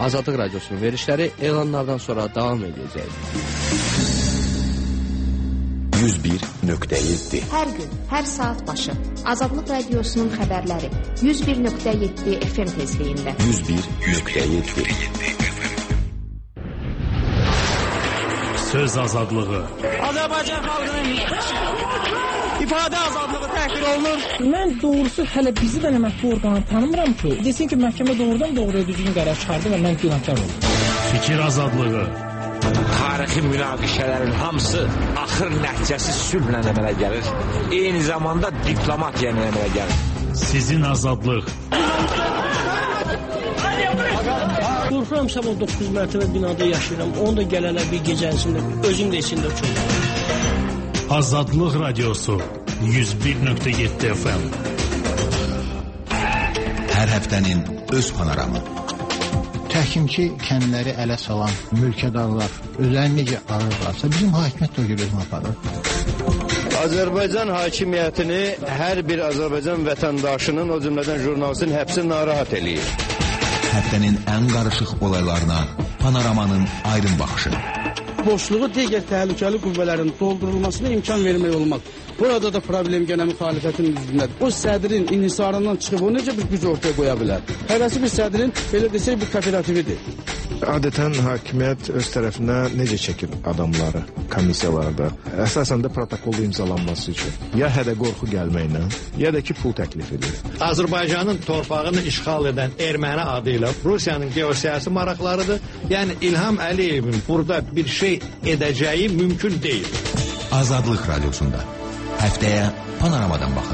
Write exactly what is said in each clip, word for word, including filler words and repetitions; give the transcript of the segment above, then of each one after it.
Azadlıq Radiosunun verilişləri elanlardan sonra davam edəcək. yüz bir nöqtə yeddi Hər gün, hər saat başı Azadlıq Radiosunun xəbərləri yüz bir nöqtə yeddi F M tezliyində. yüz bir nöqtə yeddi Söz azadlığı. Azərbaycan xalqının ifadə azadlığı təhqir olunur. Mən doğrusu hələ bizi də mətbu orqanı tanımıram ki, desin ki, məhkəmə doğrudan doğruya düzgün qərar çıxardı və mən günahkar oldum. Fikir azadlığı. Tarixi münaqişələrin hamısı axır nəticəsi sülhlə əmələ gəlir. Eyni zamanda diplomatiya ilə əmələ gəlir. Sizin azadlıq. Qorxuram sabah doqquz mərtəbə binada yaşayıram. Onu da gələnə bir gecəsində özüm də içində uçurum. Azadlıq Radiosu yüz bir nöqtə yeddi F M. Hər həftənin öz panoramı. Təhkimçi kəndləri ələ salan mülkədarlar özlərini necə arırlarsa, bizim hakimiyyət də o gibi özünü aparır. Azərbaycan hakimiyyətini hər bir Azərbaycan vətəndaşının, o cümlədən jurnalistin həbsi narahat eləyir. Həftənin ən qarışıq olaylarına panoramanın aydın baxışı. Boşluğu digər təhlükəli qüvvələrin doldurulmasına imkan vermək olmaq. Burada da problem gənə müxalifətin üzündədir. O sədrin inhisarından çıxıb o necə bir güc ortaya qoya bilər? Hərəsi bir sədrin, belə desək, bir kooperatividir. Adətən hakimiyyət öz tərəfinə necə çəkir adamları komissiyalarda? Əsasən də protokolda imzalanması üçün. Ya hədə qorxu gəlməklə, ya da ki, pul təklif edir. Azərbaycanın torpağını işğal edən erməni adı ilə Rusiyanın geosiyasi maraqlarıdır. Yəni İlham Əliyevin burada bir şey edəcəyi mümkün deyil. Azadlıq Radiosunda. Həftəyə panoramadan baxın.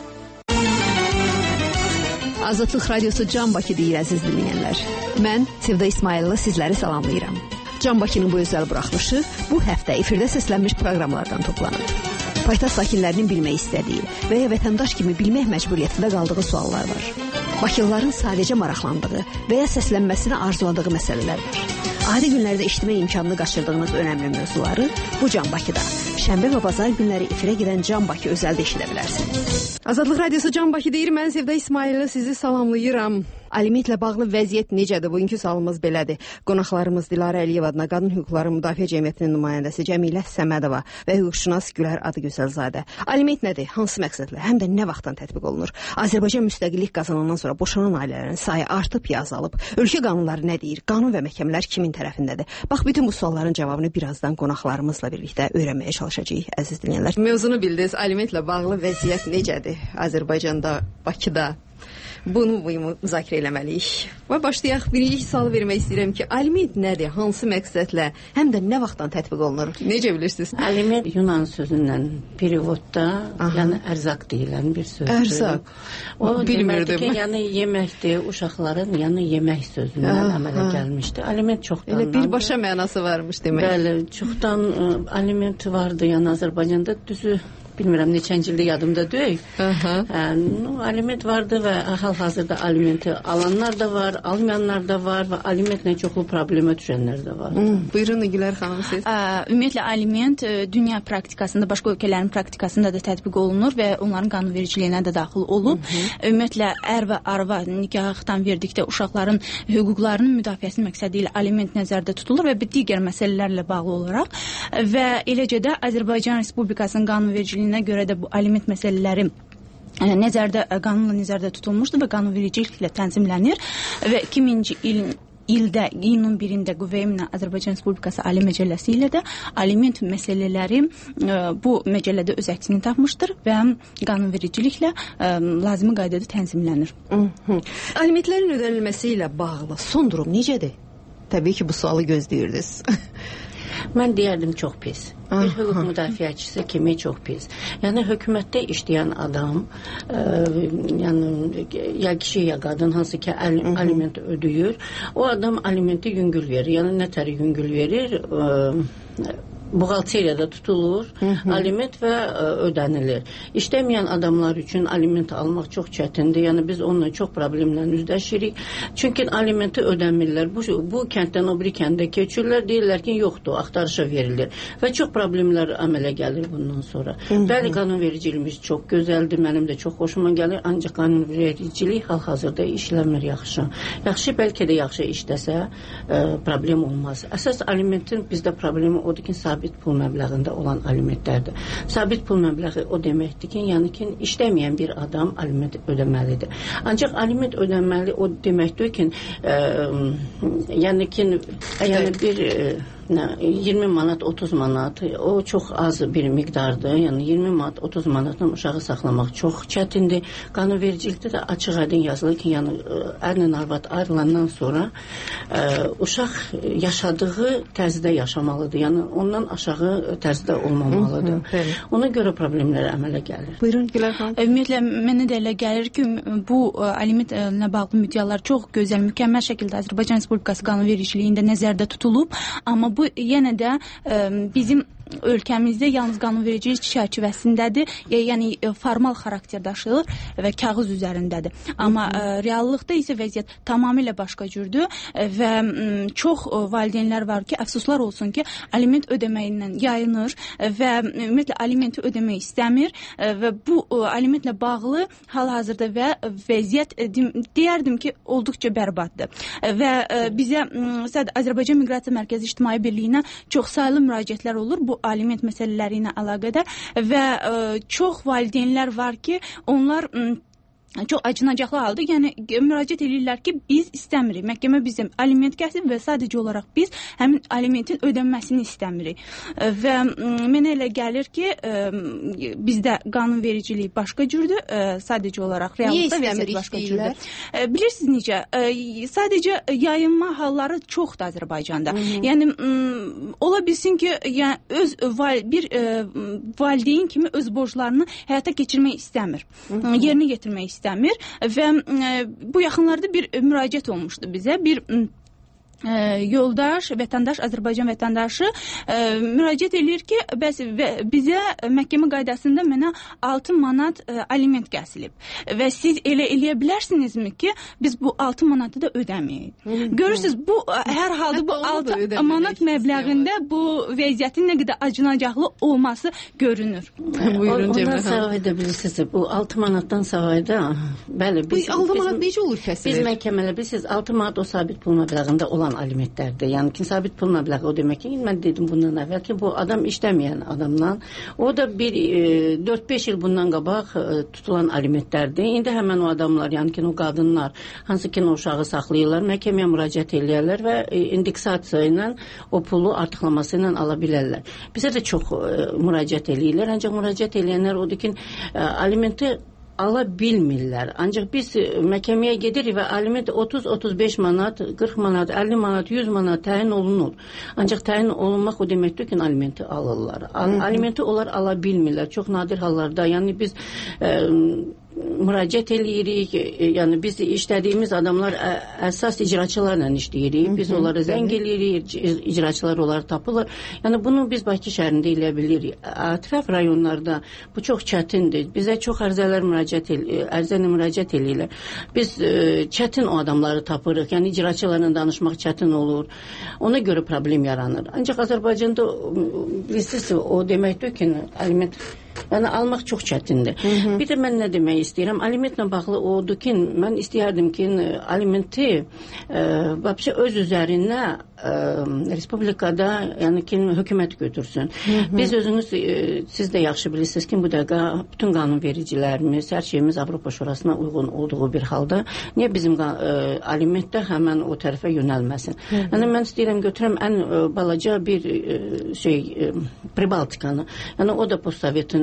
Azadlıq Radiosu Can Bakı deyir, əziz dinləyənlər. Mən Sevda İsmailova sizləri salamlayıram. Can Bakının bu özəl buraxılışı bu həftə efirdə səslənmiş proqramlardan toplanıb. Paytaxt sakinlərinin bilmək istədiyi və ya vətəndaş kimi bilmək məcburiyyətində qaldığı suallar var. Bakılıların sadəcə maraqlandığı və ya səslənməsini arzuladığı məsələlər var. Adi günlərdə eşitmək imkanını qaçırdığınız önəmli mövzuları bu Can Bakıda şənbə və bazar günləri efirə gedən Can Bakı özəldə eşidə bilərsiniz. Azadlıq Radiosu Can Bakı deyir, mən Sevda İsmailova sizi salamlayıram. Alimentlə bağlı vəziyyət necədir? Bugünkü sualımız belədir. Qonaqlarımız Dilarə Əliyev adına Qadın Hüquqları Müdafiə Cəmiyyətinin nümayəndəsi Cəmilə Səmədova və hüquqşünas Gülər Adıgözəlzadə. Aliment nədir? Hansı məqsədlə? Həm də nə vaxtdan tətbiq olunur? Azərbaycan müstəqillik qazanandan sonra boşanan ailələrin sayı artıb ya azalıb? Ölkə qanunları nə deyir? Qanun və məhkəmələr kimin tərəfindədir? Bax, bütün bu sualların cavabını birazdan qonaqlarımızla birlikdə öyrənməyə çalışacağıq, əziz dinləyənlər. Mövzunu bildiniz. Alimentlə bağlı vəziyyət necədir Azərbaycanda, Bakıda? Bunu müzakirə eləməliyik. Və başlayaq, birinci sualı vermək istəyirəm ki, aliment nədir, hansı məqsədlə, həm də nə vaxtdan tətbiq olunur? Necə bilirsiniz? Aliment Yunan sözündən perivodda, yəni ərzaq deyilən bir sözdür. Ərzaq. O bilmirdim. Demək ki, yəni yeməkdir, uşaqların yəni yemək sözündən əmələ gəlmişdi. Aliment çoxdan. Elə birbaşa mənası varmış demək. Bəli, çoxdan ə, aliment vardı, yəni Azərbaycanda düzü bilmirəm neçənci ildə yadımda deyil. No, aliment vardı və hal-hazırda alimenti alanlar da var, almayanlar da var və alimentlə çoxlu problemə düşənlər də var. Hmm, buyurun Gülər xanım siz. Ə, ümumiyyətlə aliment dünya praktikasında, başqa ölkələrin praktikasında da tətbiq olunur və onların qanunvericiliyinə də daxil olub. Hı -hı. Ümumiyyətlə ər və arva nikahdan verdikdə uşaqların hüquqlarının müdafiəsi məqsədi ilə aliment nəzərdə tutulur və bir digər məsələlərlə bağlı olaraq və eləcə də Azərbaycan Respublikasının qanunvericiliyinə nə görə də bu aliment məsələləri nəzərdə, qanunla nəzərdə tutulmuşdur və qanunvericiliklə tənzimlənir və iki minci ilin ildə, iyunun birində Qüvvəyə Minə Azərbaycan Respublikası Ali Məcəlləsi ilə də aliment məsələləri bu məcəllədə öz əksini tapmışdır və qanunvericiliklə lazımi qaydada tənzimlənir. Alimentlərin ödənilməsi ilə bağlı son durum necədir? Təbii ki, bu sualı gözləyirdiniz. Mən deyərdim çox pis. Bir hüquq müdafiəçisi kimi çox pis. Yəni hökumətdə işləyən adam, ə, yəni ya kişi ya qadın hansı ki al aliment ödəyir, o adam alimenti yüngül verir. Yəni nə tər yüngül verir? Ə, buğalteriyada tutulur, hı -hı. aliment və ə, ödənilir. İşləməyən adamlar üçün aliment almaq çox çətindir. Yəni biz onunla çox problemlə üzləşirik. Çünki alimenti ödəmirlər. Bu, bu kənddən o biri kəndə keçirlər, deyirlər ki, yoxdur, axtarışa verilir. Və çox problemlər əmələ gəlir bundan sonra. Hı -hı. Bəli, qanunvericiliyimiz çox gözəldir, mənim də çox xoşuma gəlir, ancaq qanunvericilik hal-hazırda işləmir yaxşı. Yaxşı, bəlkə də yaxşı işləsə ə, problem olmaz. Əsas alimentin bizdə problemi odur ki, sabit pul məbləğində olan alimentlərdir. Sabit pul məbləği o deməkdir ki, yəni ki, işləməyən bir adam aliment ödəməlidir. Ancaq aliment ödəməli o deməkdir ki, ə, yəni ki, yəni bir ə, iyirmi manat, otuz manat, o çox az bir miqdardır. Yəni iyirmi manat, otuz manatdan uşağı saxlamaq çox çətindir. Qanunvericilikdə də açıq-aydın yazılır ki, yəni ərlə arvad ayrılandan sonra ə, uşaq yaşadığı tərzdə yaşamalıdır. Yəni ondan aşağı tərzdə olmamalıdır. Hı -hı, ona görə problemlər əmələ gəlir. Buyurun, Gülər xanım. Ümumiyyətlə mənə də elə gəlir ki, bu alimentlə bağlı müddəalar çox gözəl, mükəmməl şəkildə Azərbaycan Respublikası qanunvericiliyində nəzərdə tutulub, amma bu yenə də ə, bizim ölkəmizdə yalnız qanunvericilik çərçivəsindədir, yəni formal xarakter daşıyır və kağız üzərindədir. Amma ə, reallıqda isə vəziyyət tamamilə başqa cürdür və ə, çox valideynlər var ki, əfsuslar olsun ki, aliment ödəməyindən yayınır və ümumiyyətlə alimenti ödəmək istəmir və bu ə, alimentlə bağlı hal-hazırda və vəziyyət deyərdim ki, olduqca bərbaddır. Və ə, bizə ə, Azərbaycan Miqrasiya Mərkəzi İctimai Birliyinə çox saylı müraciətlər olur bu aliment məsələləri ilə əlaqədar və ə, çox valideynlər var ki, onlar ə, çox acınacaqlı halda, yəni müraciət edirlər ki, biz istəmirik. Məhkəmə bizə aliment kəsib və sadəcə olaraq biz həmin alimentin ödənməsini istəmirik. Və mənə elə gəlir ki, bizdə qanunvericilik başqa cürdür, sadəcə olaraq reallıqda vəziyyət başqa cürdür. Bilirsiniz necə? Sadəcə yayınma halları çoxdur Azərbaycanda. Hı -hı. Yəni ola bilsin ki, yəni öz bir valideyn kimi öz borclarını həyata keçirmək istəmir. Hı -hı. Yerinə yetirmək istəmir. istəmir və ə, bu yaxınlarda bir müraciət olmuşdu bizə. Bir yoldaş, vətəndaş, Azərbaycan vətəndaşı ə, müraciət edir ki, bəs bizə məhkəmə qaydasında mənə altı manat ə, aliment kəsilib və siz elə eləyə bilərsinizmi ki, biz bu altı manatı da ödəməyik. Görürsünüz, bu hər halda bu altı manat məbləğində bu vəziyyətin nə qədər acınacaqlı olması görünür. Buyurun, ondan savayı edə bilirsiniz, bu altı manatdan savayı da, bəli, biz, bu altı manat necə olur kəsilir? Biz məhkəmələ bilirsiniz, altı manat o sabit pul məbləğində olan alimentlərdir. Yəni ki, sabit pul məbləği o demək ki, mən dedim bundan əvvəl ki, bu adam işləməyən adamdan, o da bir dörd beş il bundan qabaq e, tutulan alimentlərdir. İndi həmən o adamlar, yəni ki, o qadınlar, hansı ki, o uşağı saxlayırlar, məhkəməyə müraciət edirlər və e, indeksasiya ilə o pulu artıqlaması ilə ala bilərlər. Bizə də çox e, müraciət edirlər, ancaq müraciət edənlər odur ki, e, alimenti ala bilmirlər. Ancaq biz məhkəməyə gedirik və aliment otuz otuz beş manat, qırx manat, əlli manat, yüz manat təyin olunur. Ancaq təyin olunmaq o deməkdir ki, alimenti alırlar. Al alimenti onlar ala bilmirlər. Çox nadir hallarda. Yəni biz ə, müraciət eləyirik, yəni biz işlədiyimiz adamlar ə, əsas icraçılarla işləyirik. Biz onlara zəng eləyirik, icraçılar onları tapırlar. Yəni bunu biz Bakı şəhərində eləyə bilirik. Ətraf rayonlarda bu çox çətindir. Bizə çox ərzələr müraciət ərzənə müraciət eləyirlər. Biz ə, çətin o adamları tapırıq. Yəni icraçılarla danışmaq çətin olur. Ona görə problem yaranır. Ancaq Azərbaycanda bilirsiniz, o deməkdir ki, aliment yəni almaq çox çətindir. Hı -hı. Bir də mən nə demək istəyirəm? Alimentlə bağlı odur ki, mən istəyərdim ki, alimenti e, öz üzərinə e, respublikada, yəni ki, hökumət götürsün. Hı -hı. Biz özünüz, e, siz də yaxşı bilirsiniz ki, bu dəqiqə bütün qanunvericilərimiz, hər şeyimiz Avropa Şurasına uyğun olduğu bir halda niyə bizim e, alimentdə həmən o tərəfə yönəlməsin? Hı -hı. Yəni mən istəyirəm götürəm ən e, balaca bir e, şey, e, Pribaltikanı. Yəni o da postsovetin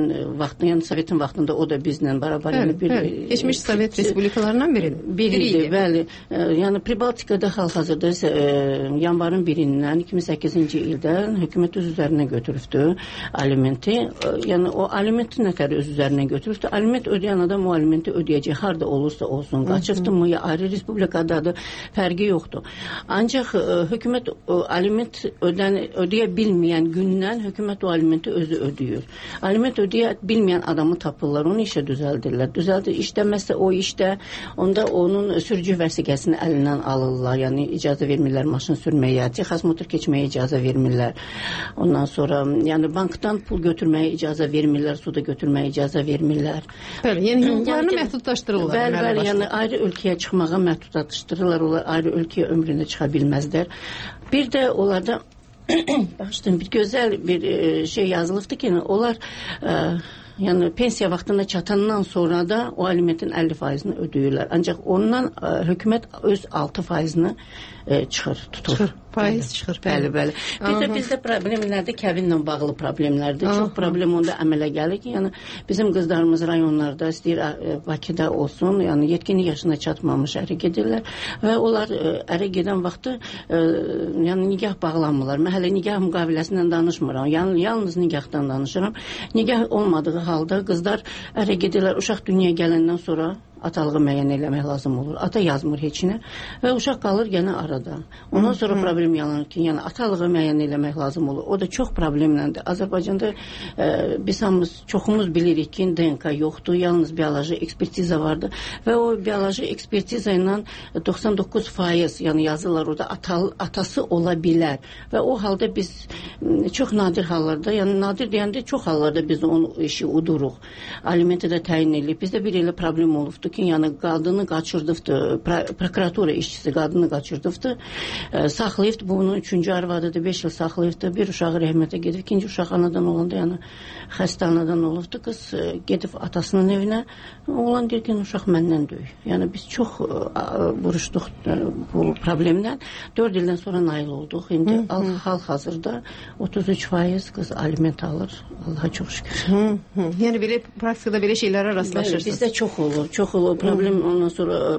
Sovetin vaxtında, yəni Sovetin vaxtında o da bizlə bərabər. Bəli, Yəni bir bəli. Keçmiş Sovet respublikalarından biridir. Biri idi, bəli. E, yəni Pribaltikada hal-hazırda isə e, yanvarın birindən iki min səkkizinci ildən hökumət öz üzərinə götürübdü alimenti. E, yəni o alimenti nətər öz üzərinə götürübdü? Aliment ödəyən adam o alimenti ödəyəcək, harda olursa olsun. Qaçıbdı mı, ya ayrı respublikadadır, fərqi yoxdur. Ancaq e, hökumət o, aliment ödən, ödəyə bilməyən gündən hökumət o alimenti özü ödəyir. Aliment ödəyə bilməyən adamı tapırlar, onu işə düzəldirlər. Düzəldir, işləməzsə o işdə, onda onun sürücü vəsiqəsini əlindən alırlar. Yəni icazə vermirlər maşın sürməyə, texas motor keçməyə icazə vermirlər. Ondan sonra, yəni bankdan pul götürməyə icazə vermirlər, suda götürməyə icazə vermirlər. Bəli, yəni hüquqlarını məhdudlaşdırırlar. Bəli, bəli, yəni ayrı ölkəyə çıxmağa məhdudlaşdırırlar, onlar ayrı ölkəyə ömründə çıxa bilməzlər. Bir də onlarda başlayın bir gözəl bir e, şey yazılıbdı ki, onlar e, yəni pensiya vaxtına çatandan sonra da o alimentin əlli faizini ödəyirlər. Ancaq ondan e, hökumət öz altı faizini e, çıxır, tutur. Çıxır, faiz çıxır. Bəli, bəli. Bir də bizdə problemlərdə kəbinlə bağlı problemlərdir. Çox problem onda əmələ gəlir ki, yəni bizim qızlarımız rayonlarda istəyir e, Bakıda olsun, yəni yetkinlik yaşına çatmamış ərə gedirlər və onlar e, ərə gedən vaxtı e, yəni nigah bağlanmırlar. Mən hələ nigah müqaviləsindən danışmıram. Yəni yalnız nigahdan danışıram. Nigah olmadığı halda qızlar ərə gedirlər. Uşaq dünyaya gələndən sonra atalığı müəyyən eləmək lazım olur. Ata yazmır heç nə və uşaq qalır yenə arada. Ondan sonra hı -hı. problem yalanır ki, yəni atalığı müəyyən eləmək lazım olur. O da çox problemləndir. Azərbaycanda e, biz hamımız çoxumuz bilirik ki, D N K yoxdur, yalnız bioloji ekspertiza vardır və o bioloji ekspertiza ilə doxsan doqquz faiz, yəni yazırlar orada atal, atası ola bilər və o halda biz çox nadir hallarda, yəni nadir deyəndə çox hallarda biz onu işi uduruq. Alimenti də təyin edib. Bizdə bir elə problem olubdu ki, yəni qadını qaçırdıbdı, prokuratura işçisi qadını qaçırdıbdı, e, saxlayıbdı, bu bunun üçüncü arvadıdır, beş il saxlayıbdı, bir uşağı rəhmətə gedib, ikinci uşaq anadan olanda, yəni xəstə anadan olubdu, qız e, gedib atasının evinə, oğlan deyir ki, uşaq məndən döyür. Yəni biz çox e, vuruşduq e, bu problemdən, dörd ildən sonra nail olduq, indi hı -hı. hal-hazırda otuz üç faiz qız aliment alır, Allaha çox şükür. Hı -hı. Yəni belə praktikada belə şeylərə rastlaşırsınız. Bizdə çox olur, çox olur. Problem ondan sonra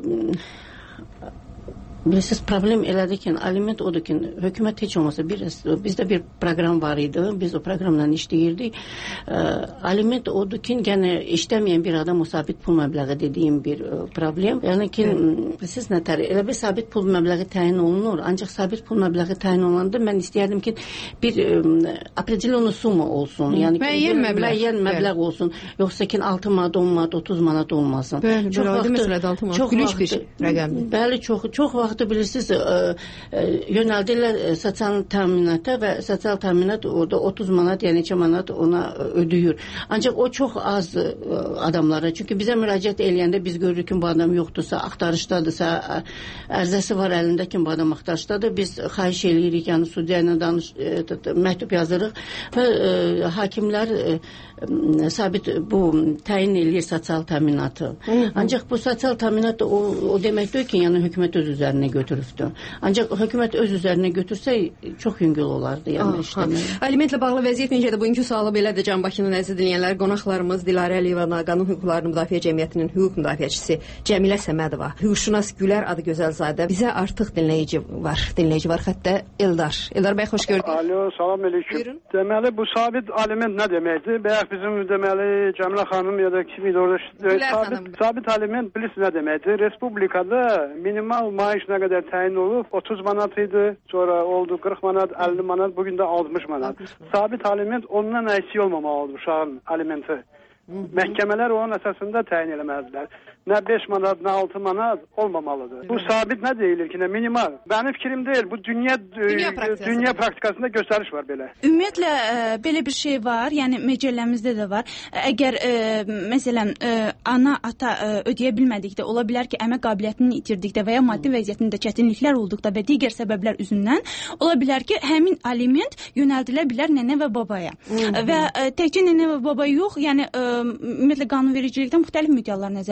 bilirsiniz, problem elədir ki, aliment odur ki, hökumət heç olmasa bir, bizdə bir proqram var idi, biz o proqramla işləyirdik. E, aliment odur ki, yəni işləməyən bir adam o sabit pul məbləği dediyim bir e, problem. Yəni ki, siz nətər, elə bir sabit pul məbləği təyin olunur, ancaq sabit pul məbləği təyin olunanda mən istəyərdim ki, bir e, определенная summa olsun. Yəni müəyyən məbləğ, müəyyən məbləğ olsun. Yoxsa ki, altı manat, on manat, otuz manat olmasın. Bəli, çox vaxt məsələdə altı manat gülünç bir rəqəmdir. Bəli, çox çox vaxt bilirsiniz, ə, ə, yönəldirlər sosial təminata və sosial təminat orada otuz manat, yəni neçə manat ona ödəyir. Ancaq o çox az ə, adamlara, çünki bizə müraciət eləyəndə biz görürük ki, bu adam yoxdursa, axtarışdadırsa, ərizəsi var əlində ki, bu adam axtarışdadır, biz xahiş eləyirik, yəni sudya ilə danış, ə, məktub yazırıq və ə, hakimlər ə, ə, sabit bu təyin eləyir sosial təminatı. Hı -hı. Ancaq bu sosial təminat o, o deməkdir ki, yəni hökumət öz üzərinə götürübdür. Ancaq hökumət öz üzərinə götürsə çox yüngül olardı, yəni işləmək. Alimentlə bağlı vəziyyət necədir? Bugünkü sualı belədir, Can Bakının əziz dinləyənlər. Qonaqlarımız Dilarə Əliyeva, Qanun Hüquqlarını Müdafiə Cəmiyyətinin hüquq müdafiəçisi Cəmilə Səmədova, hüquqşünas Gülər Adıgözəlzadə. Bizə artıq dinləyici var. Dinləyici var xəttə Eldar. Eldar bəy, xoş gördük. Alo, salam əleykum. Buyurun. Deməli bu sabit aliment nə deməkdir? Bəyək bizim deməli Cəmilə xanım ya da kim idi orada sabit, sabit aliment bilirsiniz nə deməkdir? Respublikada minimal maaş nə qədər təyin olub? otuz manat idi, sonra oldu qırx manat, əlli manat, bugün də altmış manat. Sabit aliment ondan əksik olmamalıdır uşağın alimenti. Məhkəmələr onun əsasında təyin eləməlidirlər. Nə beş manat, nə altı manat olmamalıdır. Bu sabit nə deyilir ki, nə minimal? Mənim fikrim deyil, bu dünya dünya, praktikası. dünya praktikasında göstəriş var belə. Ümumiyyətlə ə, belə bir şey var, yəni məcəlləmizdə də var. Əgər ə, məsələn ə, ana ata ə, ödəyə bilmədikdə, ola bilər ki, əmək qabiliyyətini itirdikdə və ya maddi vəziyyətində çətinliklər olduqda və digər səbəblər üzündən ola bilər ki, həmin aliment yönəldilə bilər nənə və babaya. Hı -hı. Və ə, təkcə nənə və baba yox, yəni ə, ümumiyyətlə qanunvericilikdə müxtəlif müddəalar nəzərdə tutulub.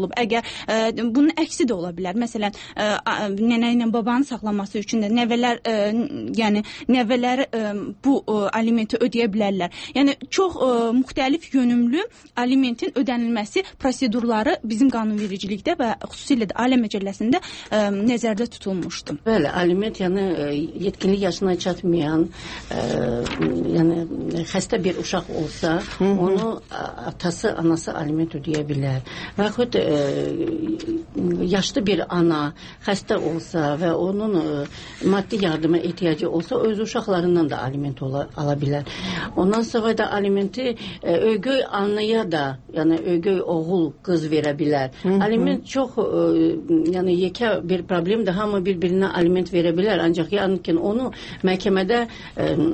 olub. Əgər ə, bunun əksi də ola bilər. Məsələn, ə, nənə ilə babanın saxlanması üçün də nəvələr, ə, yəni nəvələr ə, bu ə, alimenti ödəyə bilərlər. Yəni çox ə, müxtəlif yönümlü alimentin ödənilməsi prosedurları bizim qanunvericilikdə və xüsusilə də Ailə Məcəlləsində ə, nəzərdə tutulmuşdu. Bəli, aliment yəni yetkinlik yaşına çatmayan, ə, yəni xəstə bir uşaq olsa, hı -hı. onu atası, anası aliment ödəyə bilər. Və yaxud ə, yaşlı bir ana xəstə olsa və onun ə, maddi yardıma ehtiyacı olsa, öz uşaqlarından da aliment ola, ala bilər. Ondan sonra da alimenti ə, öygöy anaya da, yəni öygöy oğul, qız verə bilər. Hı -hı. Aliment çox ə, yəni yekə bir problemdir. Hamı bir-birinə aliment verə bilər. Ancaq yəni onu məhkəmədə ə,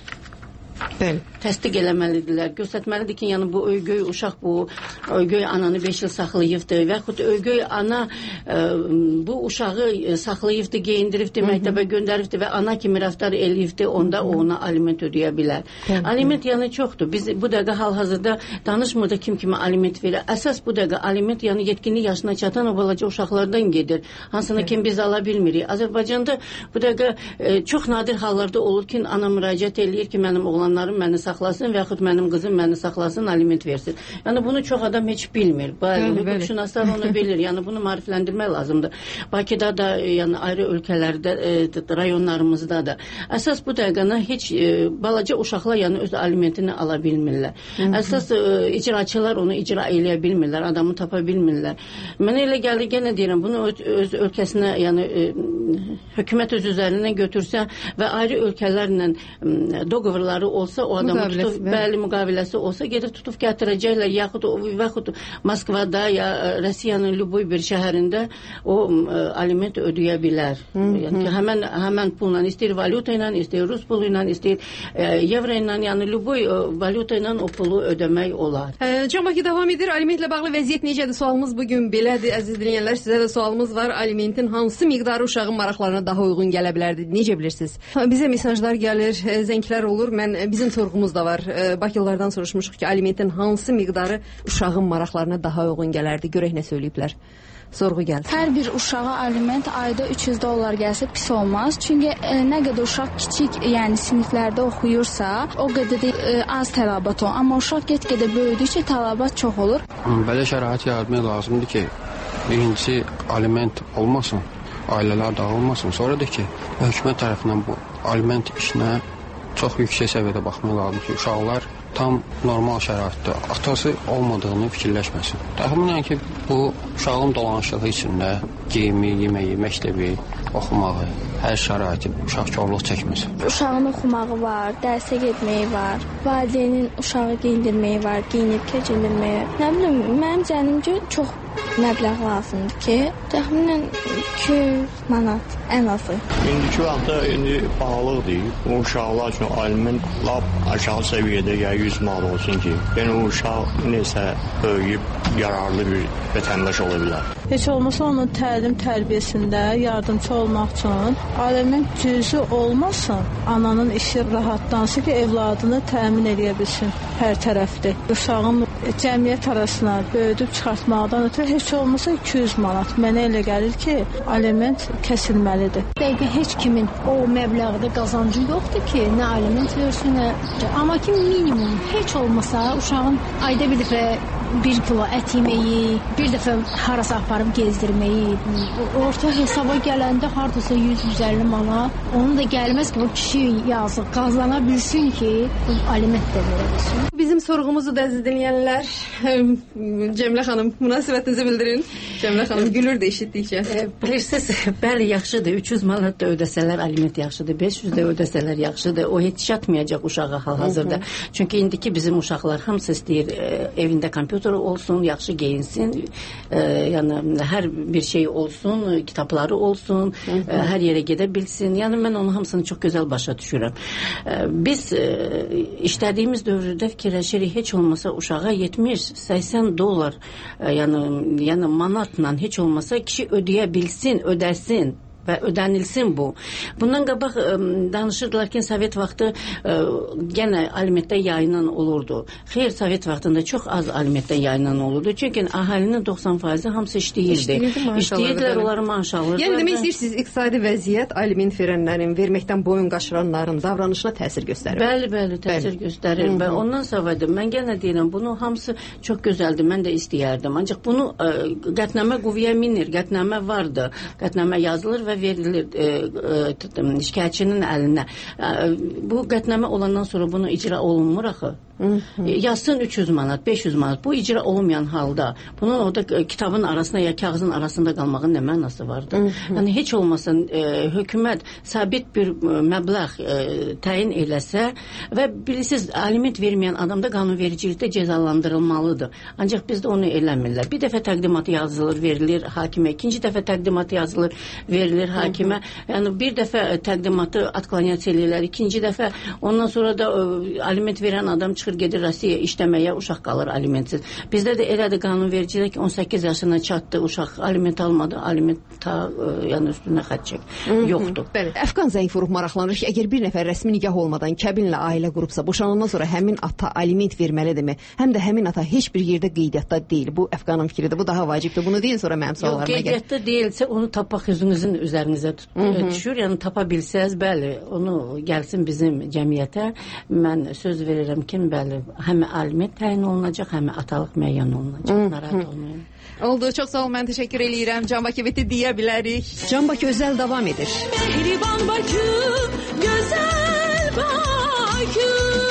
Bəli. Təsdiq eləməlidirlər. Göstərməlidir ki, yəni bu öygöy uşaq bu öygöy ananı beş il saxlayıbdır və yaxud öygöy ana ə, bu uşağı saxlayıbdır, geyindiribdir, məktəbə göndəribdir və ana kimi rəftar eləyibdir, onda ona aliment ödəyə bilər. Hı-hı. Aliment yəni çoxdur. Biz bu dəqiqə hal-hazırda danışmırdı kim kimi aliment verir. Əsas bu dəqiqə aliment yəni yetkinlik yaşına çatan o balaca uşaqlardan gedir. Hansını kim biz ala bilmirik. Azərbaycanda bu dəqiqə ə, çox nadir hallarda olur ki, ana müraciət eləyir ki, mənim oğlan məni saxlasın və yaxud mənim qızım məni saxlasın, aliment versin. Yəni bunu çox adam heç bilmir. Hüquqşünaslar onu bilir. Yəni bunu maarifləndirmək lazımdır. Bakıda da, yəni ayrı ölkələrdə, e, rayonlarımızda da. Əsas bu dəqiqədə heç e, balaca uşaqlar yəni öz alimentini ala bilmirlər. Hı -hı. Əsas e, icraçılar onu icra eləyə bilmirlər, adamı tapa bilmirlər. Mənə elə gəldi, yenə deyirəm, bunu öz, öz ölkəsinə, yəni e, hökumət öz üzərindən götürsə və ayrı ölkələrlə e, doqovurları olsa, o adamı tutub, bəli, müqaviləsi olsa, gedib tutub gətirəcəklər, yaxud, yaxud Moskvada ya Rusiyanın Lüboy bir şəhərində o ə, aliment ödəyə bilər. Hı -hı. Yəni ki, həmən, həmən pulla, istəyir valyuta ilə, istəyir rus pulu ilə, istəyir e, evro ilə, yəni Lüboy valyuta ilə o pulu ödəmək olar. E, Can Bakı davam edir. Alimentlə bağlı vəziyyət necədir? Sualımız bugün belədir, əziz dinləyənlər. Sizə də sualımız var. Alimentin hansı miqdarı uşağın maraqlarına daha uyğun gələ bilərdi? Necə bilirsiniz? Bizə mesajlar gəlir, zənglər olur. Mən bizim sorğumuz da var. Bakılılardan soruşmuşuq ki, alimentin hansı miqdarı uşağın maraqlarına daha uyğun gələrdi? Görək nə söyləyiblər. Sorğu gəldi. Hər bir uşağa aliment ayda üç yüz dollar gəlsə pis olmaz. Çünki e, nə qədər uşaq kiçik, yəni siniflərdə oxuyursa, o qədər də e, az tələbat olur. Amma uşaq get-gedə böyüdükcə tələbat çox olur. Belə şərait yaratmaq lazımdır ki, birincisi aliment olmasın, ailələr dağılmasın. Sonra da ki, hökumət tərəfindən bu aliment işinə çox yüksək səviyyədə baxmaq lazım ki, uşaqlar tam normal şəraitdə atası olmadığını fikirləşməsin. Təxminən ki, bu uşağın dolanışığı içində geyimi, yeməyi, məktəbi, oxumağı, hər şəraiti uşaq korluq çəkməsin. Uşağın oxumağı var, dərsə getməyi var, valideynin uşağı geyindirməyi var, geyinib keçindirməyi. Nə bilim, mənim zənnimcə çox məbləğ lazımdır ki, təxminən iki yüz manat ən azı. İndiki vaxtda indi pahalıdır. O uşaqlar üçün aliment lap aşağı səviyyədə ya yüz manat olsun ki, yəni o uşaq nəsə böyüyüb yararlı bir vətəndaş ola bilər. Heç olmasa onun təlim tərbiyəsində yardımcı olmaq üçün aliment cüzi olmasın. Ananın işi rahatlansın ki, evladını təmin edə bilsin hər tərəfdə. Uşağın cəmiyyət arasına böyüdüb çıxartmaqdan ötürü heç olmasa iki yüz manat. Mənə elə gəlir ki, aliment kəsilməlidir. Dəqiqə heç kimin o məbləğdə qazancı yoxdur ki, nə aliment versin, nə... Amma ki, minimum heç olmasa uşağın ayda bir dəfə bir kilo ət yeməyi, bir dəfə harasa aparıb gezdirməyi, orta hesaba gələndə hardasa yüz yüz əlli manat, onun da gəlməz ki, o kişi yazıq qazana bilsin ki, aliment də verə bilsin. Bizim sorğumuzu da əziz dinləyənlər, Cəmilə xanım, münasibətinizi bildirin. Cəmilə xanım gülür də eşitdikcə. E, bilirsiniz, bəli, yaxşıdır, üç yüz manat da ödəsələr aliment yaxşıdır, beş yüz də ödəsələr yaxşıdır, o heç çatmayacaq uşağa hal-hazırda. Çünki indiki bizim uşaqlar hamısı istəyir e, evində kompüter olsun, yaxşı geyinsin, e, yəni hər bir şey olsun, kitabları olsun, e, hər yerə gedə bilsin. Yəni mən onun hamısını çox gözəl başa düşürəm. E, biz e, işlədiyimiz dövrdə fikirləşirik, heç olmasa uşağa yetmiş səksən dollar, e, yəni, yəni manatla heç olmasa kişi ödəyə bilsin, ödəsin. və ödənilsin bu. Bundan qabaq ə, danışırdılar ki, Sovet vaxtı ə, yenə alimentdə yayınan olurdu. Xeyr, Sovet vaxtında çox az alimentdə yayınan olurdu. Çünki əhalinin doxsan faizi hamısı işləyirdi. İşləyirdilər, onları maaş alırdılar. Yəni demək istəyirsiniz, iqtisadi vəziyyət aliment verənlərin, verməkdən boyun qaçıranların davranışına təsir göstərir. Bəli, bəli, təsir bəli. göstərir. Və ondan sonra mən yenə deyirəm, bunu hamısı çox gözəldir, mən də istəyərdim. Ancaq bunu ə, qətnamə qüvvəyə minir, qətnamə vardı, qətnamə yazılır və verilir e, e, şikayətçinin əlinə. E, bu qətnamə olandan sonra bunu icra olunmur axı. E, yazsın üç yüz manat, beş yüz manat. Bu icra olmayan halda bunun orada e, kitabın arasında ya kağızın arasında qalmağın nə mənası vardı? Yəni heç olmasın e, hökumət sabit bir e, məbləğ e, təyin eləsə və bilirsiniz, aliment verməyən adam da qanunvericilikdə cəzalandırılmalıdır. Ancaq bizdə onu eləmirlər. Bir dəfə təqdimat yazılır, verilir hakimə, ikinci dəfə təqdimat yazılır, verilir hakimə. Yəni bir dəfə təqdimatı atklanyasiya eləyirlər, ikinci dəfə ondan sonra da e, aliment verən adam çıxır gedir Rusiyaya işləməyə, uşaq qalır alimentsiz. Bizdə də elədir qanunvericilik, on səkkiz yaşına çatdı, uşaq aliment almadı, aliment ta ə, yəni üstünə xətt çək. Yoxdur. Bəli. Əfqan zəng vurub maraqlanır ki, əgər bir nəfər rəsmi nikah olmadan kəbinlə ailə qurubsa, boşanandan sonra həmin ata aliment verməlidirmi? Həm də həmin ata heç bir yerdə qeydiyyatda deyil. Bu Əfqanın fikridir. Bu daha vacibdir. Bunu deyin, sonra mənim suallarıma gəl. Yox, qeydiyyatda deyilsə onu tapaq özünüzün üzərinizə tut düşür. Yəni tapa bilsəz, bəli, onu gəlsin bizim cəmiyyətə. Mən söz verirəm ki, bəli, həm aliment təyin olunacaq, həm atalıq müəyyən olunacaq. Narahat olmayın. Oldu, çox sağ olun, mən təşəkkür eləyirəm. Can Bakı biti deyə bilərik. Can Bakı özəl davam edir. Mehriban Bakı, gözəl Bakı.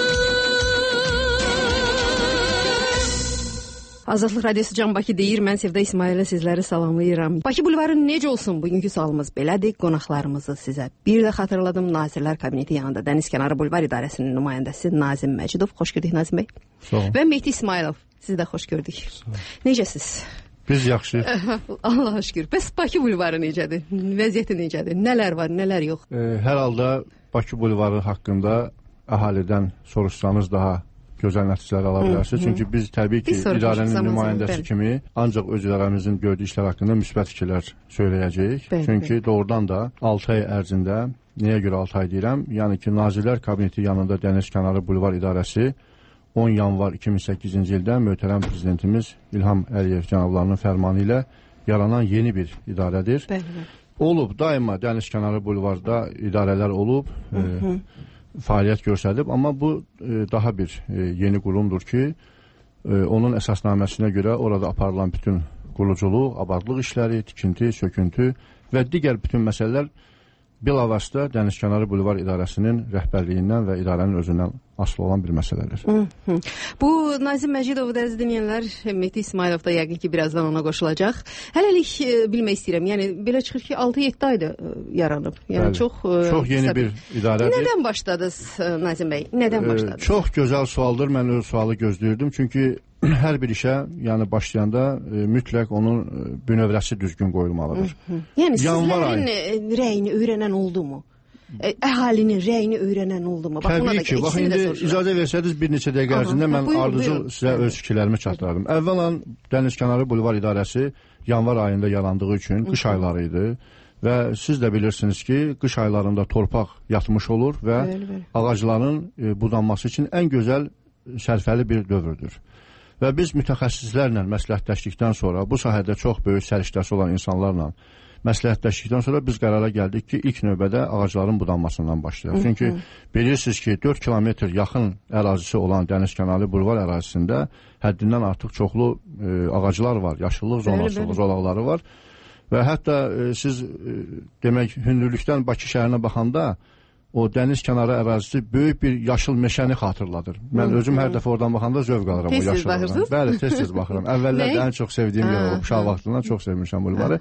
Azadlıq Radiosu Can Bakı deyir, mən Sevda İsmail'lə sizləri salamlayıram. Bakı bulvarı necə olsun bugünkü sualımız belədir. Qonaqlarımızı sizə bir də xatırladım. Nazirlər Kabineti yanında Dənizkənarı Bulvar İdarəsinin nümayəndəsi Nazim Məcidov. Xoş gördük Nazim bəy. Sağ olun. Və Mehdi İsmailov. Sizi də xoş gördük. Necəsiz? Biz yaxşı. Allah'a şükür. Bəs Bakı bulvarı necədir? Vəziyyəti necədir? Nələr var, nələr yox? E, hər halda Bakı bulvarı haqqında əhalidən soruşsanız daha gözəl nəticələr ala bilərsiniz. Çünki biz təbii ki, idarənin nümayəndəsi kimi ancaq öz idarəmizin gördüyü işlər haqqında müsbət fikirlər söyləyəcəyik. Bəli, Çünki bəli. doğrudan da altı ay ərzində, nəyə görə altı ay deyirəm? Yəni ki, Nazirlər Kabineti yanında Dənizkənarı Bulvar İdarəsi on yanvar iki min səkkizinci ildə möhtərəm prezidentimiz İlham Əliyev cənablarının fərmanı ilə yaranan yeni bir idarədir. Bəli. Olub, daima Dənizkənarı Bulvarda idarələr olub, hı -hı. E, fəaliyyət göstərib, amma bu e, daha bir e, yeni qurumdur ki, e, onun əsasnaməsinə görə orada aparılan bütün quruculuq, abadlıq işləri, tikinti, söküntü və digər bütün məsələlər bilavasitə Dənizkənarı Bulvar İdarəsinin rəhbərliyindən və idarənin özündən asılı olan bir məsələdir. Hı -hı. Bu Nazim Məcidov da əziz dinləyənlər, Mehdi İsmailov da yəqin ki, birazdan ona qoşulacaq. Hələlik e, bilmək istəyirəm, yəni belə çıxır ki, altı yeddi ayda e, yaranıb. Yəni Bəli. çox e, çox yeni bir idarədir. Nədən başladınız e, Nazim bəy? Nədən e, başladınız? Çox gözəl sualdır. Mən öz sualı gözləyirdim. Çünki hər bir işə, yəni başlayanda e, mütləq onun e, bünövrəsi düzgün qoyulmalıdır. Hı -hı. Yəni Yanvar sizlərin ayı. rəyini öyrənən oldu mu? Əhalinin rəyini öyrənən oldu mu? Təbii ki, bax indi icazə versəniz bir neçə dəqiqə ərzində mən ardıcıl sizə öz fikirlərimi çatdırarım. Əvvələn Dənizkənarı Bulvar İdarəsi yanvar ayında yarandığı üçün qış ayları idi və siz də bilirsiniz ki, qış aylarında torpaq yatmış olur və bəli, bəli. ağacların e, budanması üçün ən gözəl sərfəli bir dövrdür. Və biz mütəxəssislərlə məsləhətləşdikdən sonra bu sahədə çox böyük səriştəsi olan insanlarla məsləhətləşdikdən sonra biz qərara gəldik ki, ilk növbədə ağacların budanmasından başlayaq. Çünki bilirsiniz ki, dörd kilometr yaxın ərazisi olan Dənizkənarı Bulvar ərazisində həddindən artıq çoxlu e, ağaclar var, yaşıllıq zonası, zolaqları var və hətta e, siz e, demək hündürlükdən Bakı şəhərinə baxanda o dəniz kənarı ərazisi böyük bir yaşıl meşəni xatırladır. Mən özüm hər dəfə oradan baxanda zövq alıram o yaşıllıqdan. Bəli, tez-tez baxıram. Əvvəllər də ən çox sevdiyim yer olub. Uşaq vaxtından çox sevmişəm bulvarı.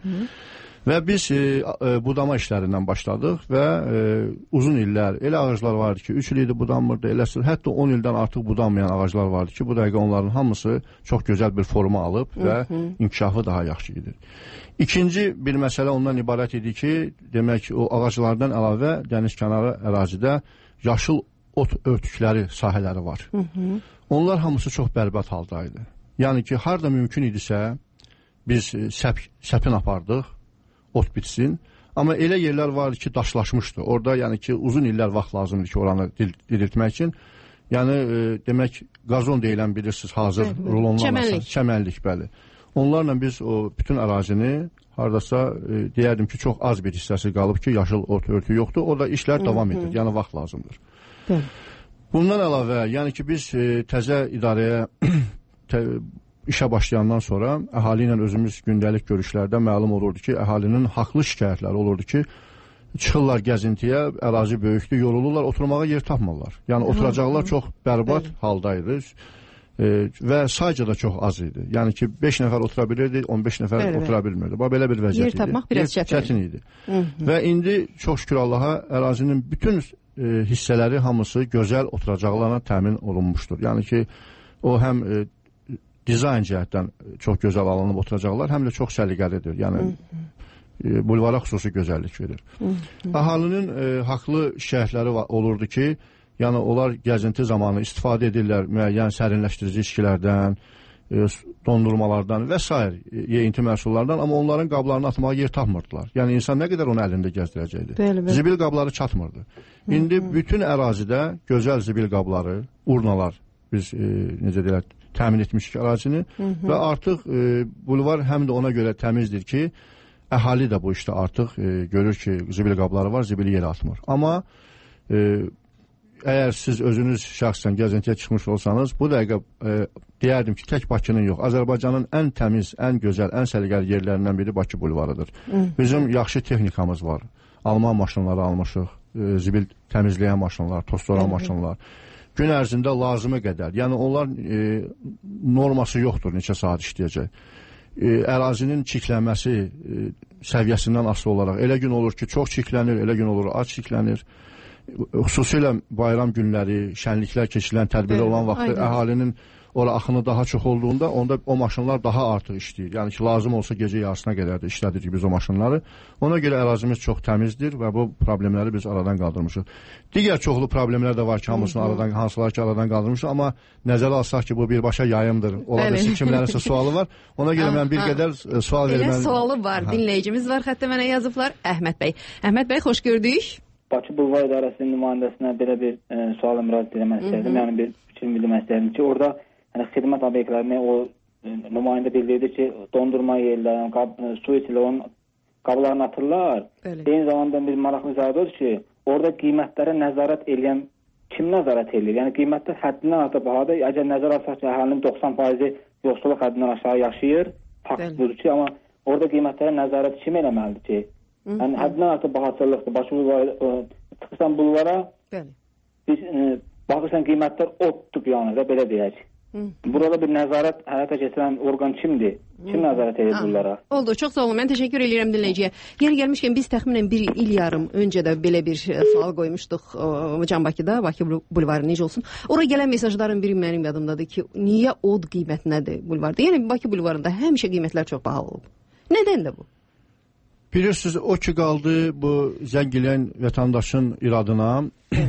Və biz e, e, budama işlərindən başladıq və e, uzun illər elə ağaclar vardı ki, üç il idi budanmırdı, elə hətta on ildən artıq budanmayan ağaclar vardı ki, bu dəqiqə onların hamısı çox gözəl bir forma alıb və inkişafı daha yaxşı idi. İkinci bir məsələ ondan ibarət idi ki, demək o ağaclardan əlavə dənizkənarı ərazidə yaşıl ot örtükləri sahələri var. Hı -hı. Onlar hamısı çox bərbad haldaydı. Yəni ki, harda mümkün idisə biz səp, səpin apardıq, ot bitsin. Amma elə yerlər var ki, daşlaşmışdı. Orada yəni ki, uzun illər vaxt lazımdır ki, oranı diriltmək üçün. Yəni e, demək qazon deyilən bilirsiniz, hazır rulonlarla çəmənlik. çəmənlik bəli. Onlarla biz o bütün ərazini hardasa e, deyərdim ki, çox az bir hissəsi qalıb ki, yaşıl ot örtü yoxdur. Orada işlər davam edir. Yəni vaxt lazımdır. Bəli. Bundan əlavə, yəni ki, biz e, təzə idarəyə tə, işə başlayandan sonra əhali ilə özümüz gündəlik görüşlərdə məlum olurdu ki, əhalinin haqlı şikayətləri olurdu ki, çıxırlar gəzintiyə, ərazi böyükdür, yorulurlar, oturmağa yer tapmırlar. Yəni oturacaqlar çox bərbad Bəli. haldaydı e, və sayca da çox az idi. Yəni ki, beş nəfər otura bilirdi, on beş nəfər Bəli. otura bilmirdi. Belə bir vəziyyət idi. Yer tapmaq biraz yer çətin idi. Hı -hı. Və indi çox şükür Allaha ərazinin bütün e, hissələri hamısı gözəl oturacaqlarla təmin olunmuşdur. Yəni ki, o həm e, dizayn cəhətdən çox gözəl alınıb oturacaqlar, həm də çox səliqəlidir. Yəni Hı -hı. E, bulvara xüsusi gözəllik verir. Hı -hı. Əhalinin e, haqlı şikayətləri olurdu ki, yəni onlar gəzinti zamanı istifadə edirlər müəyyən sərinləşdirici içkilərdən, e, dondurmalardan və s. E, yeyinti məhsullardan, amma onların qablarını atmağa yer tapmırdılar. Yəni insan nə qədər onu əlində gəzdirəcəkdi. Bəli, bəli. Zibil qabları çatmırdı. Hı -hı. İndi bütün ərazidə gözəl zibil qabları, urnalar biz e, necə deyirlər, təmin etmişik ərazini Hı -hı. və artıq e, bulvar həm də ona görə təmizdir ki, əhali də bu işdə artıq e, görür ki, zibil qabları var, zibili yerə atmır. Amma e, əgər siz özünüz şəxsən gəzintiyə çıxmış olsanız, bu dəqiqə e, deyərdim ki, tək Bakının yox, Azərbaycanın ən təmiz, ən gözəl, ən səliqəli yerlərindən biri Bakı bulvarıdır. Hı. Bizim yaxşı texnikamız var. Alman maşınları almışıq, e, zibil təmizləyən maşınlar, tostoran maşınlar. Gün ərzində lazımı qədər. Yəni onlar e, norması yoxdur, neçə saat işləyəcək. E, ərazinin çiklənməsi e, səviyyəsindən asılı olaraq elə gün olur ki, çox çiklənir, elə gün olur az çiklənir. Xüsusilə bayram günləri, şənliklər keçirilən, tədbirlər olan vaxtda əhalinin ora axını daha çox olduğunda, onda o maşınlar daha artıq işləyir. Yəni ki, lazım olsa gecə yarısına qədər də işlədirik biz o maşınları. Ona görə ərazimiz çox təmizdir və bu problemləri biz aradan qaldırmışıq. Digər çoxlu problemlər də var ki, hamısını aradan, hansılar ki, aradan qaldırmışıq, amma nəzərə alsaq ki, bu birbaşa yayımdır. Ola bilsin kimlərinsə sualı var. Ona görə mən bir qədər sual verməliyim. Elə sualı var, dinləyicimiz var, xəttə mənə yazıblar. Əhməd bəy. Əhməd bəy, xoş gördük. Bakı Bulvar İdarəsinin nümayəndəsinə belə bir e, suala müraciət etmək istəyirdim. Yəni bir fikir bildirmək istəyirdim ki, orada yəni, xidmət obyektlərini o e, nümayəndə bildirdi ki, dondurma yerləri, qab, e, su içilə onun qablarını atırlar. Bəli. Eyni zamanda bir maraqlı zərbədir ki, orada qiymətlərə nəzarət edən kim nəzarət edir? Yəni qiymətlər həddindən artıq bahadır. Əgər nəzərə alsaq ki, əhalinin doxsan faizi yoxsulluq həddindən aşağı yaşayır, fakt budur ki, amma orada qiymətlərə nəzarət kim eləməlidir ki? Yəni həddindən artıq bahatçılıqdır. Bakı bulvarı çıxırsan bulvara, Bəli. biz e, baxırsan qiymətlər otdur yanır da, belə deyək. Hı. Burada bir nəzarət həyata keçirən orqan kimdir? Kim Hı. nəzarət edir bunlara? Oldu, çox sağ olun. Mən təşəkkür edirəm dinləyiciyə. Yeri gəlmişkən biz təxminən bir il yarım öncə də belə bir sual qoymuşduq Can Bakıda, Bakı bulvarı necə olsun. Ora gələn mesajların biri mənim yadımdadır ki, niyə od qiymət nədir bulvarda? Yəni Bakı bulvarında həmişə qiymətlər çox baha olub. Nədən də bu? Bilirsiniz, o ki qaldı bu zəng eləyən vətəndaşın iradına,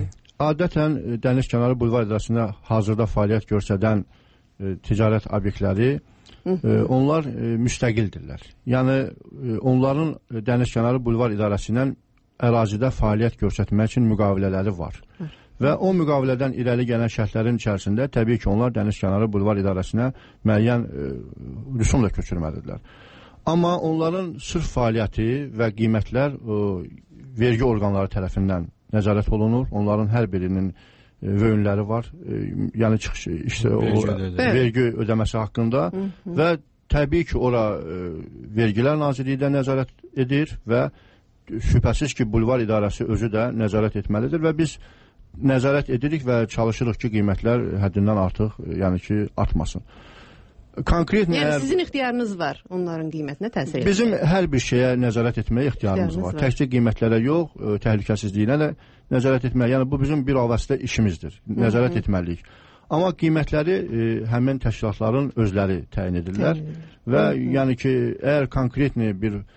adətən dəniz kənarı bulvar idarəsində hazırda fəaliyyət göstərən e, ticarət obyektləri, e, onlar e, müstəqildirlər. Yəni, e, onların dəniz kənarı bulvar idarəsindən ərazidə fəaliyyət göstərmək üçün müqavilələri var. Hı. Və o müqavilədən irəli gələn şərtlərin içərisində təbii ki, onlar dəniz kənarı bulvar idarəsinə müəyyən e, rüsumla köçürməlidirlər. Amma onların sırf fəaliyyəti və qiymətlər o, vergi orqanları tərəfindən nəzarət olunur. Onların hər birinin e, vöynləri var. E, yəni çıxış işte o vergi, vergi ödəməsi haqqında Hı -hı. və təbii ki, ora e, Vergilər Nazirliyi də nəzarət edir və şübhəsiz ki, bulvar idarəsi özü də nəzarət etməlidir və biz nəzarət edirik və çalışırıq ki, qiymətlər həddindən artıq, yəni ki, artmasın. Konkret yəni əgər, sizin ixtiyarınız var onların qiymətinə təsir edir. Bizim hər bir şeyə nəzarət etməyə ixtiyarımız, ixtiyarımız var. var. Təkcə qiymətlərə yox, təhlükəsizliyinə də nəzarət etməyə. Yəni bu bizim bir avasitə işimizdir. Nəzarət Hı -hı. etməliyik. Amma qiymətləri e, həmin təşkilatların özləri təyin edirlər. Təyin edir. Və Hı -hı. yəni ki, əgər konkret bir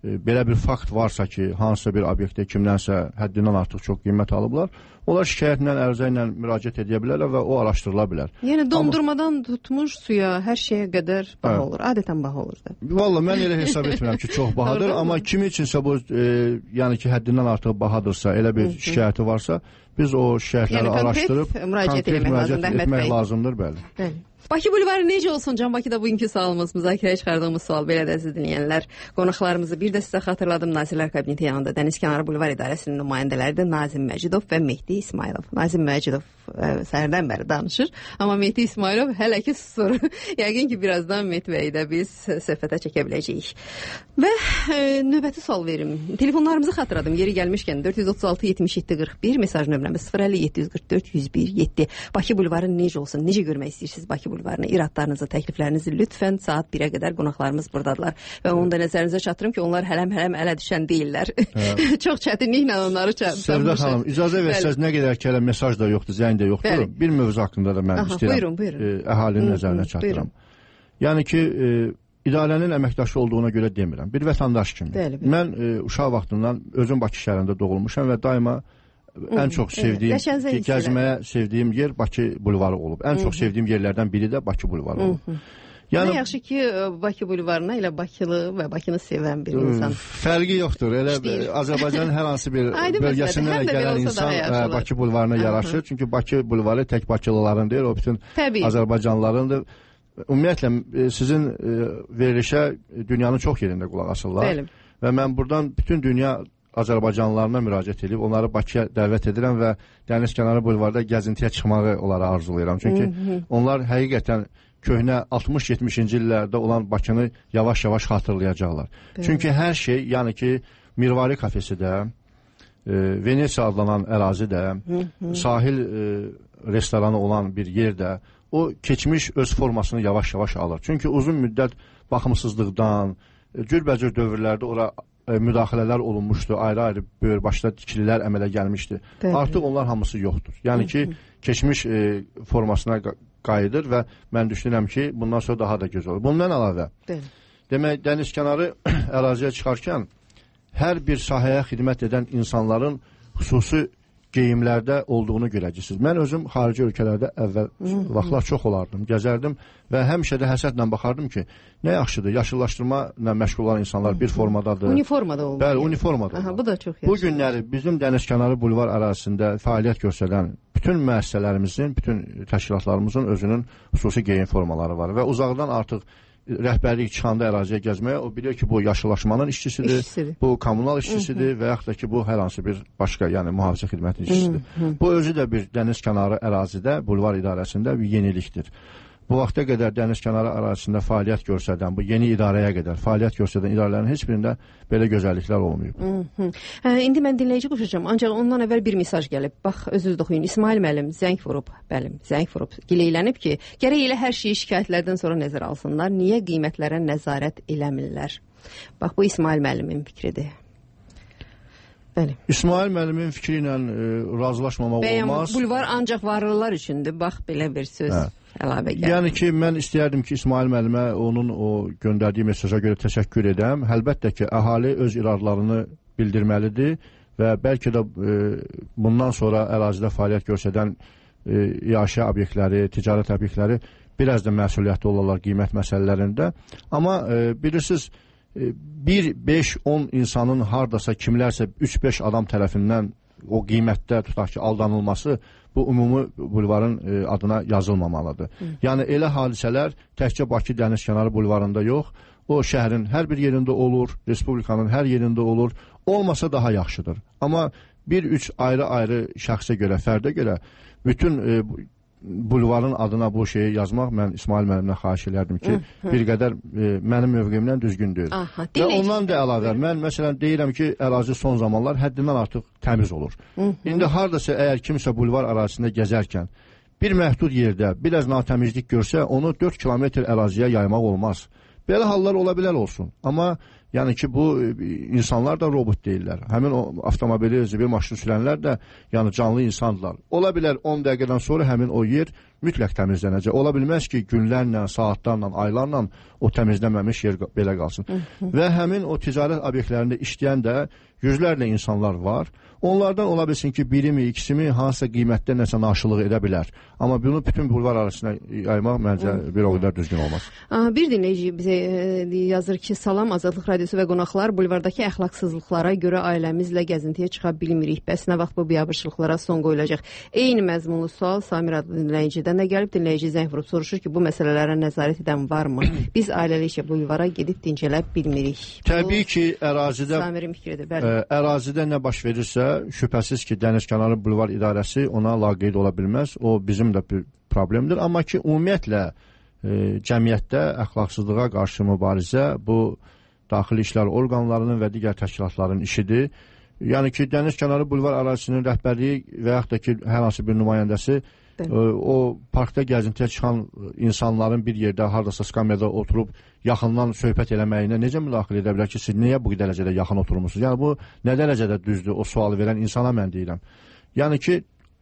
belə bir fakt varsa ki, hansısa bir obyektdə kimdənsə həddindən artıq çox qiymət alıblar, onlar şikayətlə, ərizə ilə müraciət edə bilərlər və o araşdırıla bilər. Yəni dondurmadan Amma... tutmuş suya, hər şeyə qədər baha olur, adətən baha olur da. Valla mən elə hesab etmirəm ki, çox bahadır, amma kimi üçünsə bu, e, yəni ki, həddindən artıq bahadırsa, elə bir Hı-hı. şikayəti varsa, biz o şikayətləri yəni, araşdırıb, müraciət etmək, müraciət lazımdır, etmək lazımdır, bəli. Bəli. Bakı bulvarı necə olsun? Can Bakıda bugünkü sualımız, müzakirəyə çıxardığımız sual belə də əziz dinləyənlər. Qonaqlarımızı bir də sizə xatırladım. Nazirlər Kabineti yanında Dənizkənarı Bulvar İdarəsinin nümayəndələri də Nazim Məcidov və Mehdi İsmailov. Nazim Məcidov səhərdən bəri danışır, amma Mehdi İsmailov hələ ki susur. Yəqin ki, birazdan Mehdi bəyi də biz söhbətə çəkə biləcəyik. Və e, növbəti sual verim. Telefonlarımızı xatırladım. Yeri gəlmişkən dörd yüz otuz altı yetmiş yeddi qırx bir mesaj nömrəmiz sıfır əlli yeddi yüz qırx dörd yüz bir yeddi. Bakı bulvarı necə olsun? Necə görmək istəyirsiniz Bakı bulvarını? İradlarınızı, təkliflərinizi lütfən saat birə qədər qonaqlarımız buradadılar. Və onu da nəzərinizə çatdırım ki, onlar hələm-hələm ələ düşən deyirlər. Çox çətinliklə onları çatdırmışıq. Sevda xanım, icazə versəz, nə qədər ki, hələ mesaj da yoxdur, zəng də yoxdur. Bəli. Bir mövzu haqqında da mən Aha, istəyirəm buyurun, buyurun. E, əhalinin nəzərinə çatdıram. Yəni ki, e, idarənin əməkdaşı olduğuna görə demirəm. Bir vətəndaş kimi. Bəli, bəli. Mən e, uşaq vaxtından özüm Bakı şəhərində doğulmuşam və daima ən çox sevdiyim, evet, gəzməyə sevdiyim yer Bakı bulvarı olub. Ən Hı -hı. çox sevdiyim yerlərdən biri də Bakı bulvarı olub. Hı -hı. Yəni, nə yaxşı ki, Bakı bulvarına elə Bakılı və Bakını sevən bir insan. Fərqi yoxdur. Elə Azərbaycanın hər hansı bir bölgəsindən gələn insan ə, Bakı bulvarına yaraşır. Çünki Bakı bulvarı tək Bakılıların deyil, o bütün Təbii. Azərbaycanlılarındır. Ümumiyyətlə, sizin ə, verilişə dünyanın çox yerində qulaq asırlar. Bəli. Və mən buradan bütün dünya Azərbaycanlılarına müraciət edib, onları Bakıya dəvət edirəm və Dənizkənarı bulvarda gəzintiyə çıxmağı onlara arzulayıram. Çünki Hı -hı. onlar həqiqətən köhnə altmış yetmişinci illərdə olan Bakını yavaş-yavaş xatırlayacaqlar. Bəli. Çünki hər şey, yəni ki, Mirvari kafesi də, e, Venesiya adlanan ərazi də, Hı -hı. sahil e, restoranı olan bir yer də, o keçmiş öz formasını yavaş-yavaş alır. Çünki uzun müddət baxımsızlıqdan, e, cürbəcür dövrlərdə ora e, müdaxilələr olunmuşdu, ayrı-ayrı böyürbaşda tikililər əmələ gəlmişdi. Bəli. Artıq onlar hamısı yoxdur. Yəni Hı -hı. ki, keçmiş e, formasına qayıdır və mən düşünürəm ki, bundan sonra daha da gözəl olur. Bundan əlavə, Bəli. demək, dənizkənarı əraziyə çıxarkən hər bir sahəyə xidmət edən insanların xüsusi geyimlərdə olduğunu görəcəksiniz. Mən özüm xarici ölkələrdə əvvəl vaxtlar çox olardım, gəzərdim və həmişə də həsədlə baxardım ki, nə yaxşıdır, yaşıllaşdırma ilə məşğul olan insanlar bir formadadır. Uniformada olur. Bəli, uniformada olur. Aha, bu da çox yaxşı. Bu günləri bizim Dənizkənarı bulvar ərazisində fəaliyyət göstərən bütün müəssisələrimizin, bütün təşkilatlarımızın özünün xüsusi geyim formaları var və uzaqdan artıq rəhbərlik çıxanda əraziyə gəzməyə, o bilir ki, bu yaşıllaşmanın işçisidir, işçisidir. bu kommunal işçisidir Hı -hı. və yaxud da ki, bu hər hansı bir başqa, yəni mühafizə xidməti işçisidir. Hı -hı. Bu özü də bir dənizkənarı ərazidə, bulvar idarəsində bir yenilikdir. Bu vaxta qədər dənizkənarı ərazisində fəaliyyət göstərdən, bu yeni idarəyə qədər fəaliyyət göstərdən idarələrin heç birində belə gözəlliklər olmayıb. Hı -hı. Hə, indi mən dinləyici quşacağım, ancaq ondan əvvəl bir mesaj gəlib. Bax, özünüz oxuyun. İsmail müəllim zəng vurub, bəli, zəng vurub, gileylənib ki, gərək elə hər şeyi şikayətlərdən sonra nəzərə alsınlar, niyə qiymətlərə nəzarət eləmirlər? Bax, bu İsmail müəllimin fikridir. Bəli. İsmail müəllimin fikri ilə e, razılaşmamaq Bəyəm, olmaz. Bulvar ancaq varlılar üçündür. Bax, belə bir söz. Hə. Əlavə gəlir. Yəni ki, mən istəyərdim ki, İsmail müəllimə onun o göndərdiyi mesaja görə təşəkkür edəm. Əlbəttə ki, əhali öz iradlarını bildirməlidir və bəlkə də e, bundan sonra ərazidə fəaliyyət göstərən e, yaşayış obyektləri, ticarət obyektləri biraz da məsuliyyətli olurlar qiymət məsələlərində. Amma e, bilirsiniz, bir, beş, on insanın hardasa kimlərsə üç beş adam tərəfindən o qiymətdə tutaq ki, aldanılması bu ümumi bulvarın e, adına yazılmamalıdır. Hı. Yəni elə hadisələr təkcə Bakı dənizkənarı bulvarında yox, o şəhərin hər bir yerində olur, respublikanın hər yerində olur, olmasa daha yaxşıdır. Amma bir üç ayrı-ayrı şəxsə görə, fərdə görə bütün e, bulvarın adına bu şeyi yazmaq mən İsmail müəllimdən xahiş elərdim ki, hı, hı. bir qədər e, mənim mövqeyimdən düzgün deyil. Aha, və ondan da əlavə, mən məsələn deyirəm ki, ərazi son zamanlar həddindən artıq təmiz olur. Hı -hı. İndi hardasa əgər kimsə bulvar ərazisində gəzərkən bir məhdud yerdə biraz natəmizlik görsə, onu dörd kilometr əraziyə yaymaq olmaz. Belə hallar ola bilər olsun. Amma yəni ki, bu insanlar da robot deyirlər. Həmin o avtomobili, zibil maşını sürənlər də yəni canlı insandırlar. Ola bilər on dəqiqədən sonra həmin o yer mütləq təmizlənəcək. Ola bilməz ki, günlərlə, saatlarla, aylarla o təmizlənməmiş yer belə qalsın. Hı -hı. Və həmin o ticarət obyektlərində işləyən də yüzlərlə insanlar var. Onlardan ola bilsin ki, birimi, ikisimi hansısa qiymətdə nəsə naşılıq edə bilər. Amma bunu bütün bulvar arasına yaymaq məncə bir o qədər düzgün olmaz. Bir dinləyici bizə yazır ki, salam Azadlıq Radiosu və qonaqlar, bulvardakı əxlaqsızlıqlara görə ailəmizlə gəzintiyə çıxa bilmirik. Bəs nə vaxt bu biabırçılıqlara son qoyulacaq? Eyni məzmunlu sual Samir adlı dinləyicidən də gəlib. Dinləyici zəng vurub soruşur ki, bu məsələlərə nəzarət edən varmı? Biz ailəlikcə bulvara gedib dincələ bilmirik. Təbii ki, ərazidə Samirin fikridir, bəli. Ərazidə nə baş verirsə, şübhəsiz ki, Dənizkənarı Bulvar İdarəsi ona laqeyd ola bilməz. O bizim də bir problemdir. Amma ki, ümumiyyətlə e, cəmiyyətdə əxlaqsızlığa qarşı mübarizə bu daxili işlər orqanlarının və digər təşkilatların işidir. Yəni ki, Dənizkənarı Bulvar ərazisinin rəhbərliyi və yaxud da ki, hər hansı bir nümayəndəsi e, o parkda gəzintiyə çıxan insanların bir yerdə, haradasa skamyada oturub yaxından söhbət eləməyinə necə müdaxilə edə bilər ki, siz niyə bu dərəcədə yaxın oturmuşsunuz? Yəni bu nə dərəcədə düzdür o sualı verən insana mən deyirəm. Yəni ki,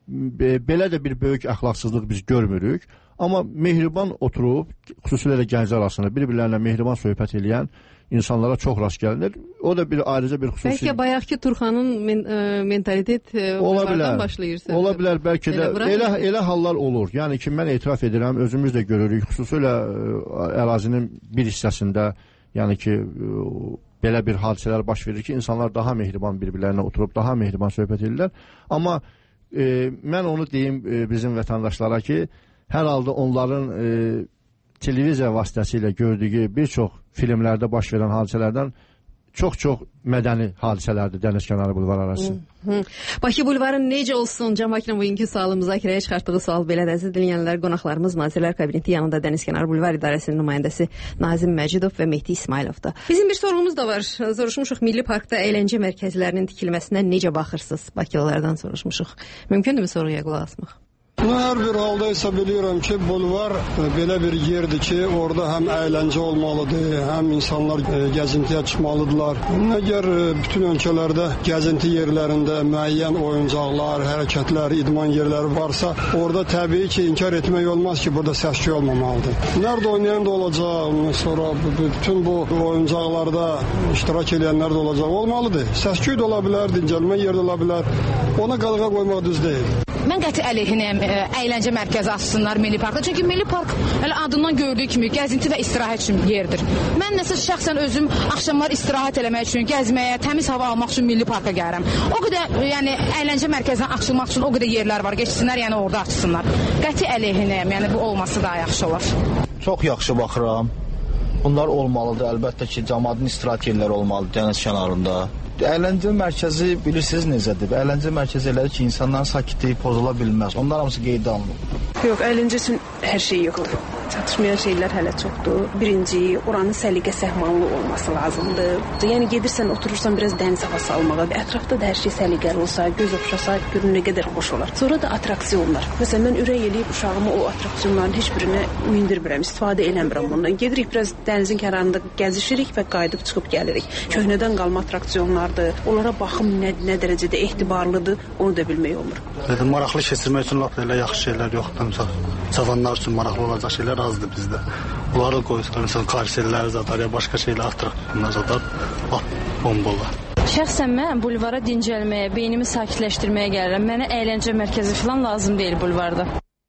belə də bir böyük əxlaqsızlıq biz görmürük. Amma mehriban oturub, xüsusilə də gənclər arasında bir-birlərinə mehriban söhbət eləyən insanlara çox rast gəlinir. O da bir ayrıca bir xüsusi... Bəlkə bayaqki Turxanın men ə, mentalitet onlardan başlayırsa. Ola bilər, bəlkə də elə, elə hallar olur. Yəni ki, mən etiraf edirəm, özümüz də görürük. Xüsusilə ə, ərazinin bir hissəsində, yəni ki, ə, belə bir hadisələr baş verir ki, insanlar daha mehriban bir-birlərinə oturub, daha mehriban söhbət edirlər. Amma e, mən onu deyim e, bizim vətəndaşlara ki, hər halda onların e, televiziya vasitəsilə gördüyü bir çox filmlərdə baş verən hadisələrdən çox-çox mədəni hadisələrdir Dənizkənarı Bulvar arası. Bakı Bulvarı necə olsun? Can Bakı'nın bugünkü sualı müzakirəyə çıxartdığı sual belədir. Əziz dinləyənlər, qonaqlarımız Nazirlər Kabineti yanında Dənizkənarı Bulvar İdarəsinin nümayəndəsi Nazim Məcidov və Mehdi İsmayılovdur. Bizim bir sorğumuz da var. Soruşmuşuq, Milli Parkda əyləncə mərkəzlərinin tikilməsinə necə baxırsınız? Bakılılardan soruşmuşuq. Mümkündürmü soruya qulaq asmaq? Hər bir halda isə bilirəm ki, bulvar belə bir yerdir ki, orada həm əyləncə olmalıdır, həm insanlar gəzintiyə çıxmalıdırlar. Əgər bütün ölkələrdə gəzinti yerlərində müəyyən oyuncaqlar, hərəkətlər, idman yerləri varsa, orada təbii ki, inkar etmək olmaz ki, burada səs-küy olmamalıdır. Nerede oynayan da olacaq, sonra bütün bu oyuncaqlarda iştirak edənlər də olacaq, olmalıdır. Səs-küy də ola bilər, dincəlmə yeri də ola bilər. Ona qadağan qoymaq düz deyil. Mən qəti əleyhinəyəm əyləncə mərkəzi açsınlar Milli Parkda. Çünki Milli Park elə adından gördüyü kimi gəzinti və istirahət üçün yerdir. Mən nəsə şəxsən özüm axşamlar istirahət eləmək üçün, gəzməyə, təmiz hava almaq üçün Milli Parka gəlirəm. O qədər, yəni əyləncə mərkəzindən açılmaq üçün o qədər yerlər var. Keçsinlər, yəni orada açsınlar. Qəti əleyhinəyəm. Yəni bu olması daha yaxşı olar. Çox yaxşı baxıram. Bunlar olmalıdır. Əlbəttə ki, cəmaatın istirahət yerləri olmalıdır dəniz kənarında. Əyləncə mərkəzi bilirsiniz necədir? Əyləncə mərkəzi elədir ki, insanların sakitliyi pozula bilməz. Onlar hamısı qeydə alınır. Yox, əyləncə üçün hər şey yoxdur. Çatışmayan şeylər hələ çoxdur. Birinci, oranın səliqə səhmanlı olması lazımdır. Yəni gedirsən, oturursan biraz dəniz havası almağa və ətrafda da hər şey səliqəli olsa, göz oxşasa, görün nə qədər xoş olar. Sonra da attraksiyonlar. Məsələn, mən ürək eləyib uşağımı o attraksiyonların heç birinə mindirmirəm, istifadə eləmirəm bundan. Gedirik biraz dənizin kənarında gəzişirik və qayıdıb çıxıb gəlirik. Köhnədən qalma attraksiyonlardır. Onlara baxım nə, nə dərəcədə etibarlıdır, onu da bilmək olmur. Dedim, maraqlı keçirmək üçün lap elə yaxşı şeylər yoxdur. Cavanlar üçün maraqlı olacaq şeylər azdır bizdə. Onları qoysan, məsələn, karuselləri zadar ya başqa şeylər attraksiyonlar zadar, lap bomba olar. Şəxsən mən bulvara dincəlməyə, beynimi sakitləşdirməyə gəlirəm. Mənə əyləncə mərkəzi falan lazım deyil bulvarda.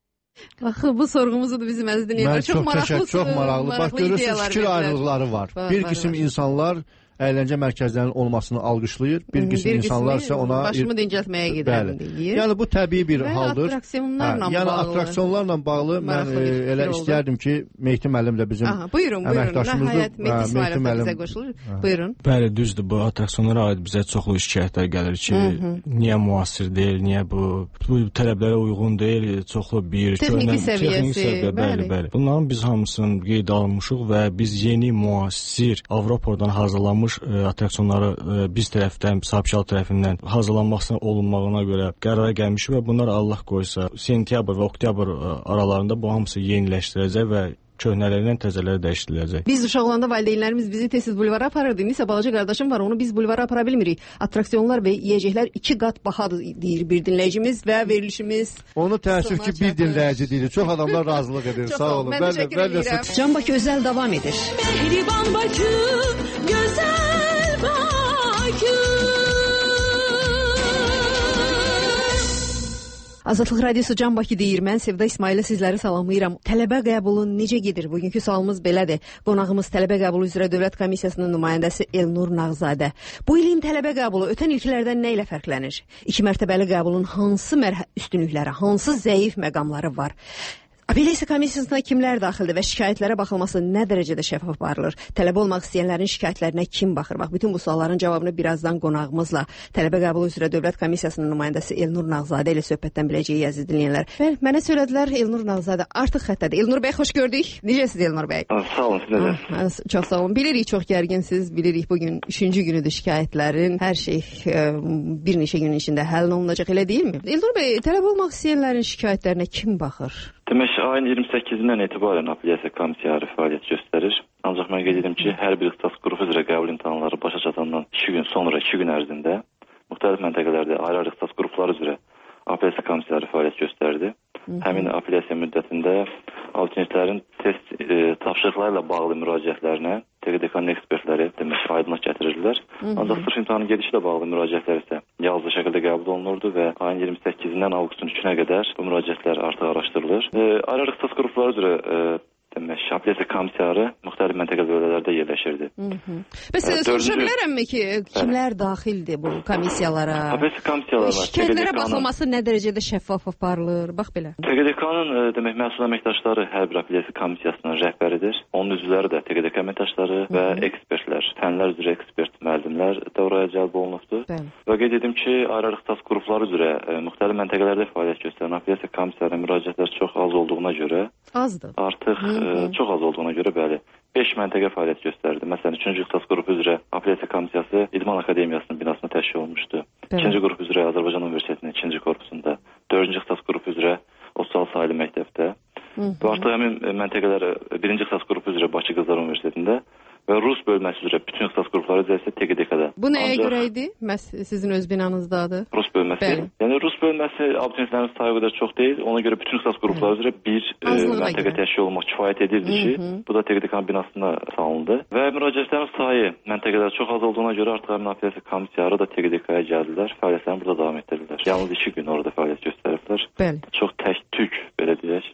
Baxı, bu sorğumuzu da bizim əziz dinləyicilər çox maraqlı, çox maraqlı. Bax, görürsünüz, fikir ayrılıqları var. var bir qism var, insanlar əyləncə mərkəzlərinin olmasını alqışlayır. Bir qism bir insanlar isə ona başımı dincəltməyə gedirəm deyir. Yəni bu təbii bir və haldır. Attraksiyonlarla yəni bağlı. attraksiyonlarla bağlı mən e, elə istərdim ki, Mehdi müəllim də bizim Aha, buyurun, buyurun. Nəhayət Mehdi İsmayılov da bizə qoşulur. Buyurun. Bəli, düzdür. Bu attraksiyonlara aid bizə çoxlu şikayətlər gəlir ki, Hı -hı. niyə müasir deyil, niyə bu bu tələblərə uyğun deyil, çoxlu bir texniki səviyyəsi, bəli, bəli. Bunların biz hamısını qeydə almışıq və biz yeni müasir Avropadan hazırlanmış attraksiyonları biz tərəfdən, sahibkar tərəfindən hazırlanmasına olunmağına görə qərara gəlmişik və bunlar Allah qoysa sentyabr və oktyabr aralarında bu hamısı yeniləşdirəcək və köhnələrdən təzələri dəyişdiriləcək. Biz uşaq olanda valideynlərimiz bizi tez-tez bulvara aparırdı. İndisə balaca qardaşım var, onu biz bulvara apara bilmirik. Attraksiyonlar və yeyəcəklər iki qat bahadır deyir bir dinləyicimiz və verilişimiz. Onu təəssüf ki, bir dinləyici deyir. Çox adamlar razılıq edir. Sağ olun. Mən təşəkkür edirəm. Can Bakı özəl davam edir. Mehriban Bakı, gözəl Bakı. Azadlıq Radiosu Can Bakı deyir. Mən Sevda İsmaillə sizləri salamlayıram. Tələbə qəbulu necə gedir? Bugünkü sualımız belədir. Qonağımız tələbə qəbulu üzrə Dövlət Komissiyasının nümayəndəsi Elnur Nağzadə. Bu ilin tələbə qəbulu ötən ilkilərdən nə ilə fərqlənir? İki mərtəbəli qəbulun hansı üstünlükləri, hansı zəif məqamları var? Apellyasiya komissiyasına kimlər daxildir və şikayətlərə baxılması nə dərəcədə şəffaf aparılır? Tələbə olmaq istəyənlərin şikayətlərinə kim baxır? Bax, bütün bu sualların cavabını birazdan qonağımızla tələbə qəbulu üzrə Dövlət Komissiyasının nümayəndəsi Elnur Nağzadə ilə söhbətdən biləcəyi əziz dinləyənlər. Bəli, mənə söylədilər Elnur Nağzadə artıq xəttədir. Elnur bəy, xoş gördük. Necəsiz Elnur bəy? Sağ olun, siz necəsiz? Çox sağ olun. Bilirik, çox gərginsiniz. Bilirik, bugün üçüncü günüdür şikayətlərin. Hər şey ə, bir neçə gün içində həll olunacaq, elə deyilmi? Elnur bəy, tələbə olmaq istəyənlərin şikayətlərinə kim baxır? Demək, ayın iyirmi səkkizindən etibarən apellyasiya komissiyası fəaliyyət göstərir. Ancaq mən qeyd edim ki, hər bir ixtisas qrupu üzrə qəbul imtahanları başa çatandan iki gün sonra, iki gün ərzində müxtəlif məntəqələrdə ayrı-ayrı ixtisas qrupları üzrə apellyasiya komissiyası fəaliyyət göstərdi. Həmin apellyasiya müddətində abituriyentlərin test e, tapşırıqlarla bağlı müraciətlərinə T Q D K-nın ekspertləri demək aydınlıq gətirirlər. Ancaq sırf imtahanın gedişi ilə bağlı müraciətlər isə yazılı şəkildə qəbul olunurdu və ayın iyirmi səkkizindən avqustun üçünə qədər bu müraciətlər artıq araşdırılır. E, ayrı-ayrı ixtisas qrupları üzrə e, demək, apellyasiya komissiyası müxtəlif məntəqə bölgələrdə yerləşirdi. Bəs soruşa bilərəmmi ki, kimlər daxildir bu komissiyalara? Apellyasiya komissiyasına şikayətlərə baxılması nə dərəcədə şəffaf aparılır? Bax belə. T Q D K-nın demək məsul əməkdaşları hər bir apellyasiya komissiyasının rəhbəridir. Onun üzvləri də T Q D K əməkdaşları və ekspertlər, fənlər üzrə ekspert müəllimlər dövrəyə cəlb olunubdur. Və qeyd edim ki, ayrı-ayrı ixtisas qrupları üzrə e, müxtəlif məntəqələrdə fəaliyyət göstərən apellyasiya komissiyasına müraciətlər çox az olduğuna görə azdır. Artıq e, çox az olduğuna görə bəli, beş məntəqə fəaliyyət göstərdi. Məsələn, üçüncü ixtisas qrupu üzrə apellyasiya komissiyası İdman Akademiyasının binasında təşkil olunmuşdu. Bəli. İkinci qrup üzrə Azərbaycan Universitetinin ikinci korpusunda, dördüncü ixtisas qrupu üzrə Ostal Sahili məktəbdə. Və artıq həmin məntəqələr birinci ixtisas qrupu üzrə Bakı Qızlar Universitetində və Rus bölməsi üzrə bütün ixtisas qrupları üzrə isə T Q D K-da. Bu nəyə görə idi? Məs sizin öz binanızdadır. Rus bölməsi. Bəli. Yəni Rus bölməsi abituriyentlərin sayı qədər çox deyil. Ona görə bütün ixtisas qrupları üzrə bir e, məntəqə təşkil olmaq kifayət edirdi ki, Hı -hı. bu da T Q D K-nın binasında salındı. Və müraciətlərin sayı məntəqələr çox az olduğuna görə artıq həmin apellyasiya komissiyası da T Q D K-ya gəldilər. Fəaliyyətlərini burada davam etdirdilər. Yalnız iki gün orada fəaliyyət göstəriblər. Bəli. Çox tək-tük belə deyək.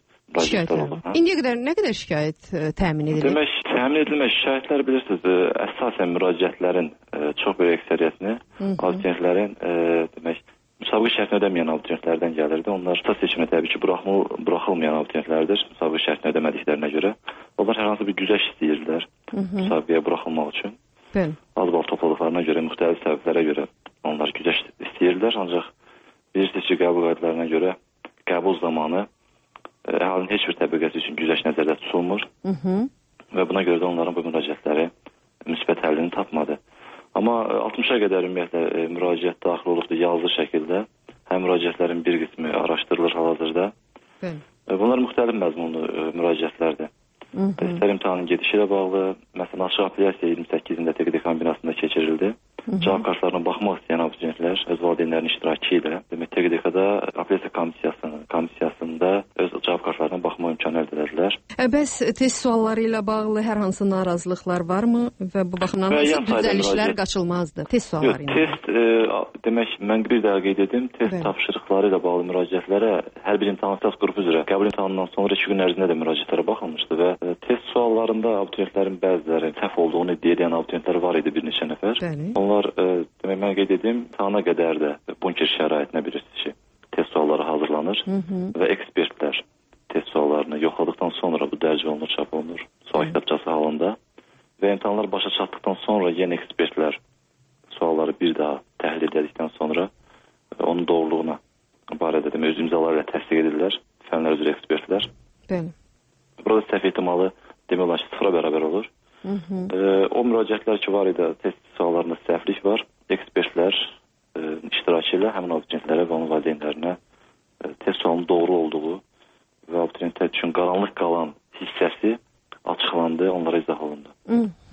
İndiyə qədər nə qədər şikayət ə, təmin edilir? Demək, təmin edilmək şikayətlər bilirsiniz, ə, əsasən müraciətlərin ə, çox böyük əksəriyyətini abituriyentlərin ə, demək, müsabiqə şərtini ödəməyən abituriyentlərdən gəlirdi. Onlar ixtisas seçimində təbii ki, buraxmıl, buraxılmayan abituriyentlərdir müsabiqə şərtini ödəmədiklərinə görə. Onlar hər hansı bir güzəşt istəyirdilər müsabiqəyə buraxılmaq üçün. Bəli. Az bal topladıqlarına görə, müxtəlif səbəblərə görə onlar güzəşt istəyirdilər. Ancaq bilirsiniz ki, qəbul qaydalarına görə qəbul zamanı əhalinin heç bir təbəqəsi üçün güzəşt nəzərdə tutulmur. Hı -hı. Və buna görə də onların bu müraciətləri müsbət həllini tapmadı. Amma altmışa qədər ümumiyyətlə e, müraciət daxil olubdur yazılı şəkildə. Həm müraciətlərin bir qismi araşdırılır hal-hazırda. E, bunlar müxtəlif məzmunlu e, müraciətlərdir. İstər imtahanın gedişi ilə bağlı, məsələn, açıq apellyasiya iyirmi səkkizində T Q D K binasında keçirildi. Cavab kartlarına baxmaq istəyən abituriyentlər öz valideynlərin iştirakı ilə demək T Q D K-da apellyasiya komissiyasının komissiyasında öz cavab kartlarına baxma imkanı əldə edildilər. Bəs test sualları ilə bağlı hər hansı narazılıqlar varmı və bu baxımdan hansı düzəlişlər qaçılmazdır test sualları ilə? Test e, demək mən bir daha qeyd edim, test Bəli. tapşırıqları ilə bağlı müraciətlərə hər bir imtahan ixtisas qrupu üzrə qəbul imtahanından sonra iki gün ərzində də müraciətlərə baxılmışdı və e, test suallarında abituriyentlərin bəziləri səhv olduğunu iddia edən abituriyentlər var idi bir neçə nəfər. Bəli. Onlar e, demək mən qeyd edim, imtahana qədər də bunker şəraitinə bilirsiniz ki, test sualları hazırlanır Hı -hı. və ekspertlər test suallarını yoxladıqdan sonra bu dərc olunur, çap olunur sual kitabçası halında və imtahanlar başa çatdıqdan sonra yenə ekspertlər sualları bir daha təhlil edildikdən sonra onun doğruluğuna barədə demək öz imzalarıyla təsdiq edirlər fənlər üzrə ekspertlər. Bəli. Burada səhv ehtimalı demək olar ki, sıfıra bərabər olur. Hı -hı. E, o müraciətlər ki var idi, test suallarında səhvlik var. Ekspertlər e, iştirakı ilə həmin abituriyentlərə və onun valideynlərinə e, test sualının doğru olduğu və abituriyentlər üçün qaranlıq qalan hissəsi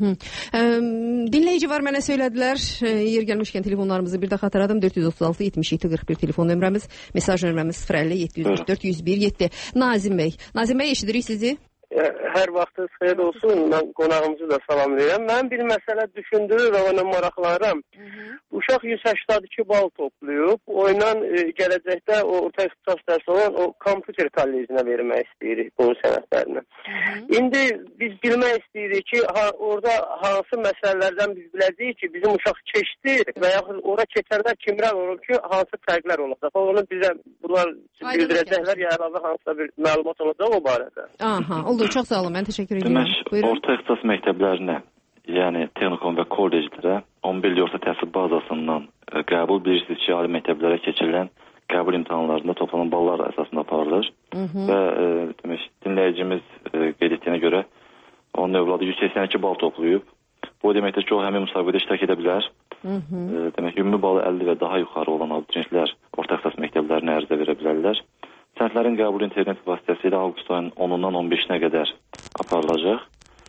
hı. Ə, dinləyici var, mənə söylədilər. Yer gəlmişkən telefonlarımızı bir də xatırladım. dörd yüz otuz altı yetmiş yeddi qırx bir telefon nömrəmiz, mesaj nömrəmiz sıfır əlli yeddi yüz qırx dörd yüz bir yeddi. Nazim bəy. Nazim bəy, eşidirik sizi. Hər vaxtınız xeyir olsun. Mən qonağımızı da salamlayıram. Mən bir məsələ düşündürür və ona maraqlanıram. Uşaq yüz səksən iki bal toplayıb, oyla e, gələcəkdə o orta ixtisas dərsi olan o kompüter kollecinə vermək istəyirik bunun sənədlərini. İndi biz bilmək istəyirik ki, ha, orada hansı məsələlərdən biz biləcəyik ki, bizim uşaq keçdi və yaxud ora keçənlər kimlər olur ki, hansı fərqlər olacaq. Onu bizə bunlar bildirəcəklər, ya əlavə hansısa bir məlumat olacaq o barədə. Aha, oldu. Çox sağ olun. Mən təşəkkür edirəm. Demək, orta ixtisas məktəblərinə, yəni texnikum və kolleclərə on bir il orta təhsil bazasından e, qəbul bilirsiniz ki, ali məktəblərə keçirilən qəbul imtahanlarında toplanan ballar əsasında aparılır. Hı -hı. Və e, demək, dinləyicimiz e, qeyd etdiyinə görə onun övladı yüz səksən iki bal toplayıb. Bu deməkdir ki, o həmin müsabiqədə iştirak edə bilər. Hı -hı. E, demək, ümumi balı əlli və daha yuxarı olan abituriyentlər orta ixtisas məktəblərinə ərizə verə bilərlər. Sənədlərin qəbulu internet vasitəsilə avqust ayının onundan on beşinə qədər aparılacaq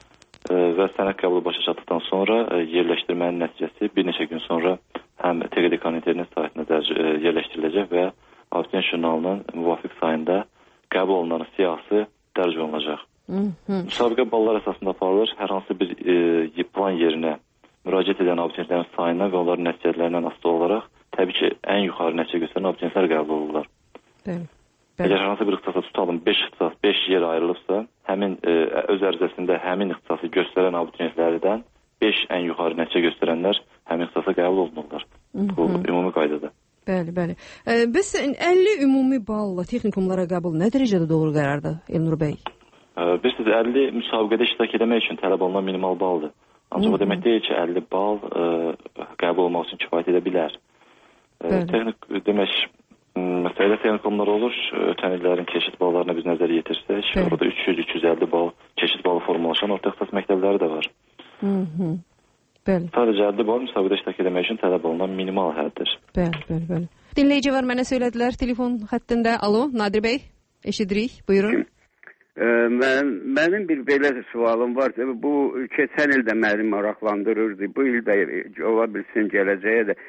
e, və sənəd qəbulu başa çatdıqdan sonra e, yerləşdirmənin nəticəsi bir neçə gün sonra həm T Q D K-nın internet saytına dərc e, yerləşdiriləcək və abituriyent jurnalının müvafiq sayında qəbul olunan siyahısı dərc olunacaq. Müsabiqə ballar əsasında aparılır. Hər hansı bir e, plan yerinə müraciət edən abituriyentlərin sayından və onların nəticələrindən asılı olaraq təbii ki, ən yuxarı nəticə göstərən abituriyentlər qəbul olurlar. Bəli. Əgər hansı bir ixtisasa tutalım beş ixtisas, beş yer ayrılıbsa, həmin e, öz ərizəsində həmin ixtisası göstərən abituriyentlərdən beş ən yuxarı nəticə göstərənlər həmin ixtisasa qəbul olunurlar. Bu ümumi qaydadır. Bəli, bəli. E, bəs əlli ümumi balla texnikumlara qəbul nə dərəcədə doğru qərardır Elnur bəy? E, bilirsiniz, əlli müsabiqədə iştirak etmək üçün tələb olunan minimal baldır. Ancaq o demək deyil ki, əlli bal e, qəbul olmaq üçün kifayət edə bilər. E, texnik demək məsələdə texnikumlar olur. Ötən illərin keçid ballarına biz nəzər yetirsək, orada üç yüz üç yüz əlli bal keçid balı formalaşan orta ixtisas məktəbləri də var. Hı -hı. Bəli. Sadəcə əlli bal müsabiqədə iştirak etmək üçün tələb olunan minimal həddir. Bəli, bəli, bəli. Dinləyici var, mənə söylədilər telefon xəttində. Alo, Nadir bəy, eşidirik. Buyurun. Mən, mənim bir belə sualım var. Bu keçən ildə məni maraqlandırırdı. Bu ildə ola bilsin gələcəyə də.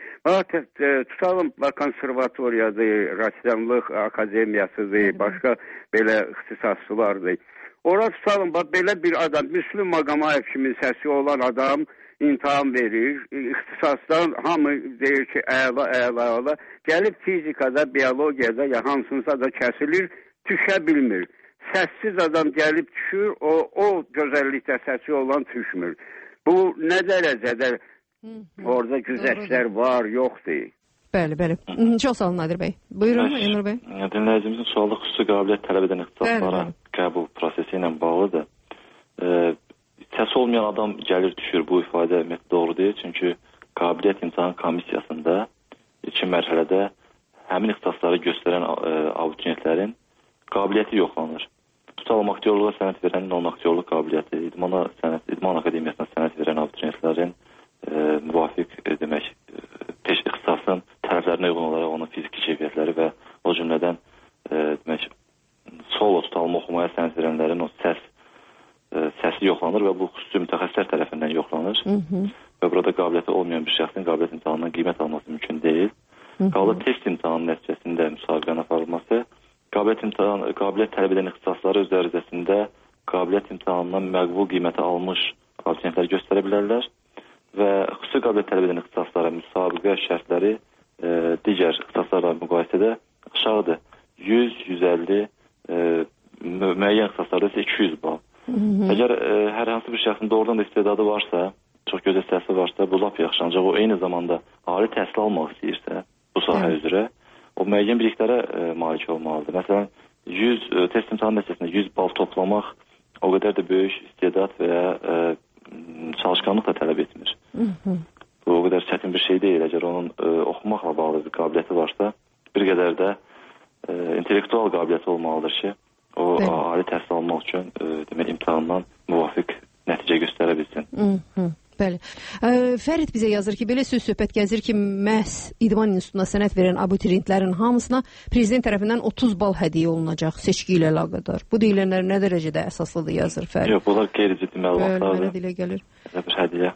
Tutalım, konservatoriyadır, rəssamlıq akademiyasıdır, başqa belə ixtisasçılardır. Orada tutalım, belə bir adam, Müslüm Maqamayev kimi səsi olan adam imtahan verir. İxtisasdan hamı deyir ki, əla, əla, əla. Gəlib fizikada, biologiyada ya hansınsa da kəsilir, düşə bilmir. Səssiz adam gəlib düşür, o, o gözəllikdə səsi olan düşmür. Bu nə dərəcədə orada güzəştlər var, yoxdur? Bəli, bəli. Çox sağ olun Nadir bəy. Buyurun Elnur bəy. Dinləyicimizin sualı xüsusi qabiliyyət tələb edən ixtisaslara qəbul prosesi ilə bağlıdır. E, səsi olmayan adam gəlir düşür, bu ifadə doğru deyil. Çünki qabiliyyət imtahan komissiyasında iki mərhələdə həmin ixtisasları göstərən e, abituriyentlərin qabiliyyəti yoxlanır. Tutalım, aktyorluğa sənəd verən non-aktyorluq qabiliyyəti, idmana sənəd, idman akademiyasına sənəd verən abituriyentlərin e, müvafiq e, demək, e, ixtisasın tələblərinə uyğun olaraq onun fiziki keyfiyyətləri və o cümlədən e, demək, solo tutalım oxumaya sənəd verənlərin o səs e, səsi yoxlanır və bu xüsusi mütəxəssislər tərəfindən yoxlanır. Hı -hı. Və burada qabiliyyəti olmayan bir şəxsin qabiliyyət imtahanından qiymət alması mümkün deyil. Qaldı test imtahanı nəticəsində müsabiqənin aparılması. Qabiliyyət imtahan, qabiliyyət tələb edən ixtisasları öz ərizəsində qabiliyyət imtahanından məqbul qiyməti almış abituriyentlər göstərə bilərlər və xüsusi qabiliyyət tələb edən ixtisaslara müsabiqə şərtləri e, digər ixtisaslarla müqayisədə aşağıdır. yüz yüz əlli e, müəyyən ixtisaslarda isə iki yüz bal. Hı -hı. Əgər e, hər hansı bir şəxsin doğrudan da istedadı varsa, çox gözəl səsi varsa, bu lap yaxşı. Ancaq o eyni zamanda ali təhsil almaq istəyirsə bu sahə Hı. üzrə, o müəyyən biliklərə e, malik olmalıdır. Məsələn, yüz e, test imtahan nəticəsində yüz bal toplamaq o qədər də böyük istedad və ya e, çalışqanlıq da tələb etmir. Hı -hı. Bu o qədər çətin bir şey deyil. Əgər onun e, oxumaqla bağlı bir qabiliyyəti varsa, bir qədər də e, intellektual qabiliyyəti olmalıdır ki, o Bəli. ali təhsil almaq üçün e, demək imtahandan müvafiq nəticə göstərə bilsin. Hı -hı. Bəli. Ə, Fərid bizə yazır ki, belə söz söhbət gəzir ki, məhz İdman İnstitutuna sənəd verən abituriyentlərin hamısına prezident tərəfindən otuz bal hədiyyə olunacaq seçki ilə əlaqədar. Bu deyilənlər nə dərəcədə əsaslıdır yazır Fərid? Yox, bunlar qeyri-ciddi məlumatlardır. Mənə dilə gəlir. Bir hədiyyə.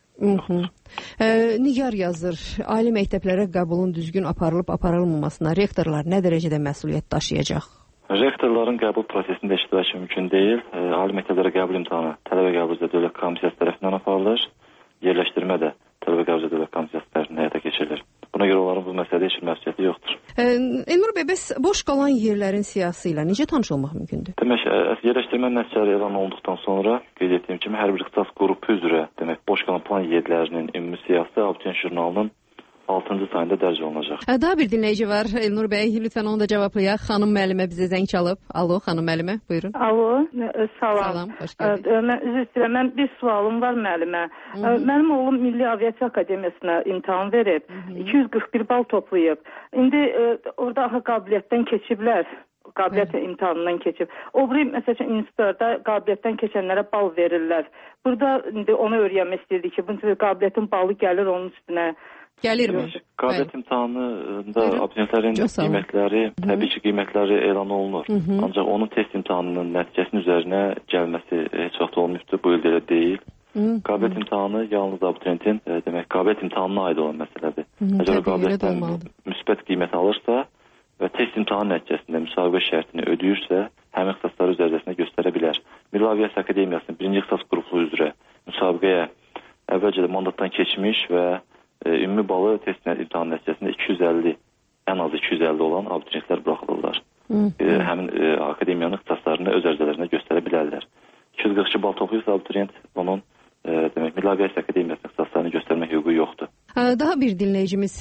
Ə, Nigar yazır, ali məktəblərə qəbulun düzgün aparılıb aparılmamasına rektorlar nə dərəcədə məsuliyyət daşıyacaq? Rektorların qəbul prosesində iştirakı mümkün deyil. E, ali məktəblərə qəbul imtahanı tələbə qəbul üzrə Dövlət Komissiyası tərəfindən aparılır. Yerləşdirmə də tələbə qəbul üzrə Dövlət Komissiyası tərəfindən həyata keçirilir. Buna görə onların bu məsələdə heç bir məsuliyyəti yoxdur. Ə, Elnur bəy, bəs boş qalan yerlərin siyahısı ilə necə tanış olmaq mümkündür? Demək, yerləşdirmə nəticələri elan olunduqdan sonra qeyd etdiyim kimi hər bir ixtisas qrupu üzrə, demək, boş qalan plan yerlərinin ümumi siyahısı abituriyent jurnalının altıncı sayında dərc olunacaq. Daha bir dinləyici var, Elnur bəy, lütfən onu da cavablayaq. Xanım müəllimə bizə zəng çalıb. Alo, xanım müəllimə, buyurun. Alo, salam. Salam, xoş gəldik. Mən üzr istəyirəm, mən bir sualım var müəllimə. Mənim oğlum Milli Aviasiya Akademiyasına imtahan verib, iki yüz qırx bir bal toplayıb. İndi orada axı qabiliyyətdən keçiblər. Qabiliyyət imtahanından keçib. O biri məsələn institutlarda qabiliyyətdən keçənlərə bal verirlər. Burada indi onu öyrənmək istəyirdik ki, bu qabiliyyətin balı gəlir onun üstünə. Gəlirmi? Qabiliyyət imtahanında abituriyentlərin qiymətləri, təbii ki, qiymətləri elan olunur. Hı -hı. Ancaq onun test imtahanının nəticəsinin üzərinə gəlməsi heç vaxt olmayıbdır, bu ildə elə deyil. Qabiliyyət imtahanı yalnız abituriyentin, e, demək, qabiliyyət imtahanına aid olan məsələdir. Əgər qabiliyyətdən müsbət qiymət alırsa və test imtahan nəticəsində müsahibə şərtini ödəyirsə, həmin ixtisaslar üzərində göstərə bilər. Milli Aviasiya Akademiyasının birinci ixtisas qrupu üzrə müsabiqəyə əvvəlcə də mandatdan keçmiş və e, ümumi balı test imtahan nəticəsində iki yüz əlli, ən az iki yüz əlli olan abituriyentlər buraxılırlar. E, həmin e, akademiyanın ixtisaslarını öz ərizələrində göstərə bilərlər. iki yüz qırx iki bal toplayırsa abituriyent onun e, demək, Milli Aviasiya Akademiyasının ixtisaslarını göstərmək hüququ yoxdur. Daha bir dinləyicimiz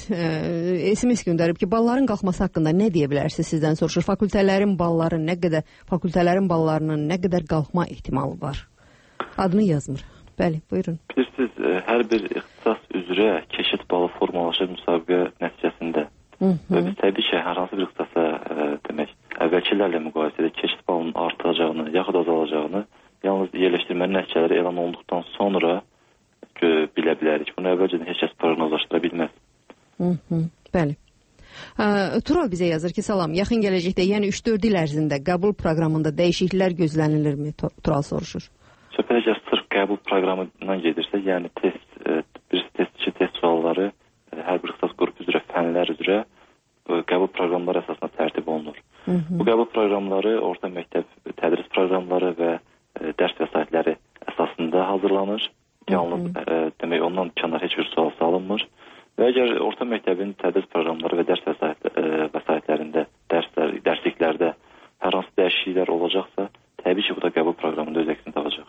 e, S M S göndərib ki, balların qalxması haqqında nə deyə bilərsiniz sizdən soruşur. Fakültələrin balları nə qədər, fakültələrin ballarının nə qədər qalxma ehtimalı var? Adını yazmır. Bəli, buyurun. Bilirsiniz, e, hər bir ixtisas üzrə keçid balı formalaşır müsabiqə nəticəsində. Hı -hı. Və biz təbii ki, hər hansı bir ixtisasa e, demək, əvvəlkilərlə müqayisədə keçid balının artacağını, yaxud azalacağını yalnız yerləşdirmənin nəticələri elan olunduqdan sonra bilə bilərik. Bunu əvvəlcədən heç kəs proqnozlaşdıra bilməz. Hı -hı. Bəli. Ə, Tural bizə yazır ki, salam, yaxın gələcəkdə, yəni üç dörd il ərzində qəbul proqramında dəyişikliklər gözlənilirmi? Tural soruşur. Söhbət əgər sırf qəbul proqramından gedirsə, yəni test, e, bir test, iki test sualları e, hər bir ixtisas qrupu üzrə, fənlər üzrə e, qəbul proqramları əsasında tərtib olunur. Hı -hı. Bu qəbul proqramları orta məktəb tədris proqramları və e, dərs vəsaitləri əsasında hazırlanır. Yalnız e, demək ondan kənar heç bir sual salınmır. Və əgər orta məktəbin tədris proqramları və dərs vəsait, e, vəsaitlərində, dərslər, dərsliklərdə hər hansı dəyişikliklər olacaqsa, təbii ki, bu da qəbul proqramında öz əksini tapacaq.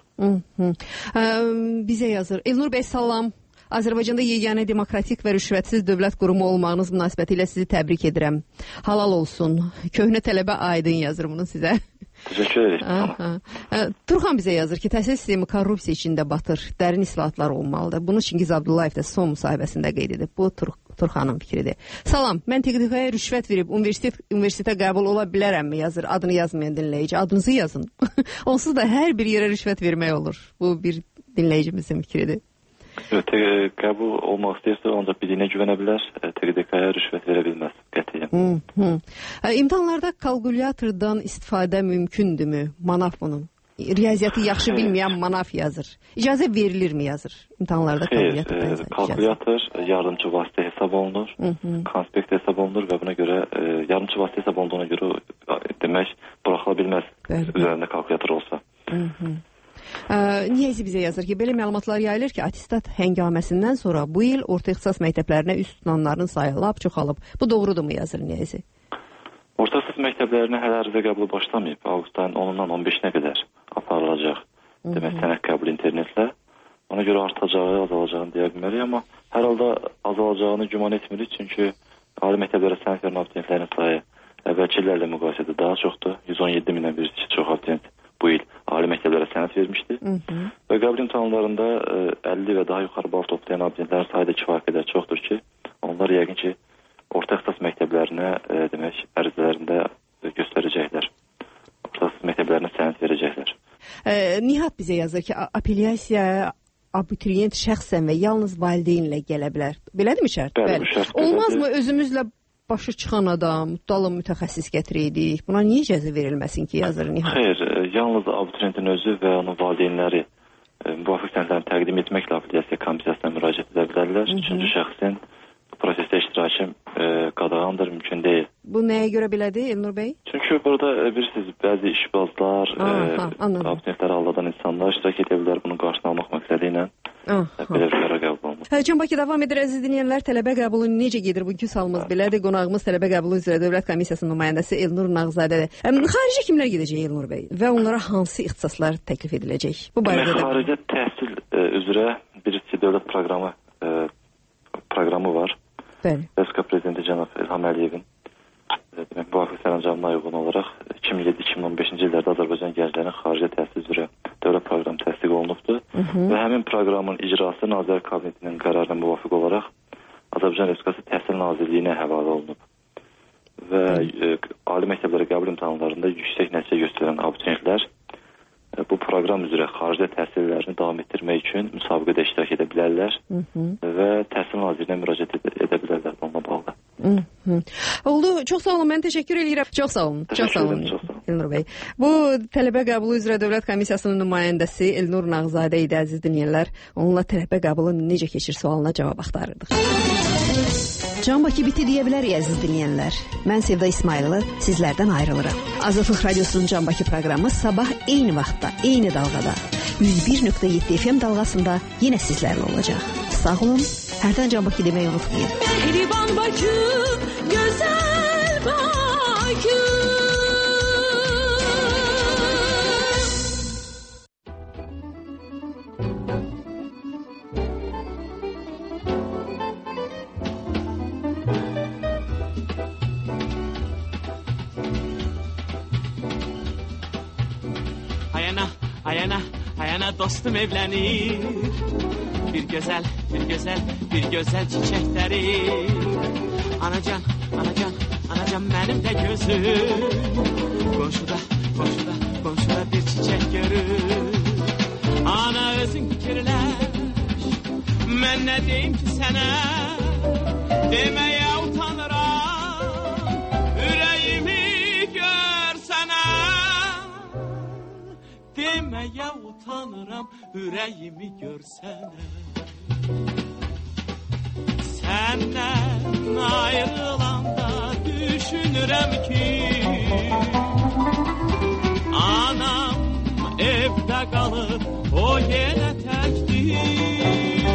Bizə yazır. Elnur bəy, salam. Azərbaycanda yeganə demokratik və rüşvətsiz dövlət qurumu olmağınız münasibətilə sizi təbrik edirəm. Halal olsun. Köhnə tələbə Aydın yazır bunu sizə. Teşekkür ederim. Turxan bizə yazır ki, təhsil sistemi korrupsiya içində batır. Dərin islahatlar olmalıdır. Bunu Çingiz Abdullayev də son müsahibəsində qeyd edib. Bu Tur Turxanın fikridir. Salam, mən T Q T-yə rüşvət verib universitet universitetə qəbul ola bilərəmmi yazır. Adını yazmayan dinləyici. Adınızı yazın. Onsuz da hər bir yerə rüşvət vermək olur. Bu bir dinləyicimizin fikridir. Qəbul olmaq istəyirsə, ancaq biliyinə güvənə bilər. T Q T-yə rüşvət verə bilməz. Qətiyyən. İmtahanlarda kalkulyatordan istifadə mümkündürmü? Manaf bunun. Riyaziyyatı yaxşı bilməyən manaf yazır. İcazə verilirmi yazır? İmtahanlarda kalkulyator. Xeyr, kalkulyator yardımcı vasitə hesab olunur. Hı -hı. Konspekt hesab olunur və buna görə e, yardımcı vasitə hesab olunduğuna görə demək buraxıla bilməz. Bəli. Üzərində kalkulyator olsa. Hı -hı. Niyəzi bizə yazır ki, belə məlumatlar yayılır ki, attestat həngaməsindən sonra bu il orta ixtisas məktəblərinə üst tutanların sayı lap çoxalıb. Bu doğrudurmu yazır Niyəzi? Orta ixtisas məktəblərinə hələ ərizə qəbulu başlamayıb. Avqustdan onundan on beşinə qədər aparılacaq. Demək, sənəd qəbul internetlə. Ona görə artacağı, azalacağını deyə bilmərik, amma hər halda azalacağını güman etmirik. Çünki ali məktəblərə sənəd verən abituriyentlərin sayı əvvəlki illərlə müqayisədə daha çoxdur. yüz on yeddi mindən bir çox abituriyent bu il ali məktəblərə sənəd vermişdi. Hı -hı. Və qəbul imtahanlarında əlli və daha yuxarı bal toplayan abituriyentlərin sayı da kifayət qədər çoxdur ki, onlar yəqin ki, orta ixtisas məktəblərinə e, demək, ərizələrində göstərəcəklər. Orta ixtisas məktəblərinə sənəd verəcəklər. E, Nihat bizə yazır ki, apellyasiya abituriyent şəxsən və yalnız valideynlə gələ bilər. Belədirmi şərt? Bəli, bu şərt. Olmazmı özümüzlə başı çıxan adam, tutalım mütəxəssis gətirəydik. Buna niyə icazə verilməsin ki, yazır nihayət? Xeyr, yalnız abituriyentin özü və onun valideynləri müvafiq sənədlərini təqdim etməklə apellyasiya komissiyasına müraciət edə bilərlər. Üçüncü şəxsin bu prosesdə iştirakı e, qadağandır, mümkün deyil. Bu nəyə görə belədir Elnur bəy? Çünki burada bilirsiniz, bəzi işbazlar, abituriyentləri aldadan insanlar iştirak edə bilər bunun qarşısını almaq məqsədi ilə. Belə bir qərar qəbul olunur. Can Bakı davam edir əziz dinləyənlər. Tələbə qəbulu necə gedir? Bugünkü sualımız belədir. Qonağımız tələbə qəbulu üzrə Dövlət Komissiyasının nümayəndəsi Elnur Nağzadədir. Xaricə kimlər gedəcək Elnur bəy və onlara hansı ixtisaslar təklif ediləcək? Bu barədə xaricə təhsil e, üzrə birisi dövlət proqramı e, proqramı var. Bəli. Respublika prezidenti cənab İlham Əliyevin demək müvafiq sərəncamına uyğun olaraq iki min yeddi iki min on beşinci illərdə Azərbaycan gənclərinin xarici təhsil üzrə dövlət proqramı təsdiq olunubdur. Hı -hı. Və həmin proqramın icrası Nazirlər Kabinetinin qərarına müvafiq olaraq Azərbaycan Respublikası Təhsil Nazirliyinə həvalə olunub. Və e, ali məktəblərə qəbul imtahanlarında yüksək nəticə göstərən abituriyentlər e, bu proqram üzrə xarici təhsillərini davam etdirmək üçün müsabiqədə iştirak edə bilərlər. Hı -hı. Və Təhsil Nazirinə müraciət edə, edə bilərlər bununla bağlı. Hı -hı. Oldu. Çox sağ olun. Mən təşəkkür edirəm. Çox sağ olun. Çox sağ olun. Çox sağ olun. Elnur bəy. Bu tələbə qəbulu üzrə Dövlət Komissiyasının nümayəndəsi Elnur Nağzadə idi əziz dinləyənlər. Onunla tələbə qəbulu necə keçir sualına cavab axtarırdıq. Can Bakı biti deyə bilərik əziz dinləyənlər. Mən Sevda İsmayıllı sizlərdən ayrılıram. Azadlıq Radiosunun Can Bakı proqramı sabah eyni vaxtda, eyni dalğada yüz bir nöqtə yeddi F M dalğasında yenə sizlərlə olacaq. Sağ olun. Hərdən Can Bakı deməyi unutmayın. Mehriban Bakı, güzel Bakı. Ayana, ayana, ayana dostum evlenir. Bir güzel, bir güzel, bir güzel çiçekleri. Anacan, anacan, anacan benim de gözüm. Komşuda, komşuda, komşuda bir çiçek görür. Ana özün fikirler. Ben ne diyeyim ki sana? Demeye utanırım. Yüreğimi görsene. Demeye utanırım. Yüreğimi görsene. Senden ayrılanda düşünürəm ki anam evdə qalıb o yenə təkdir.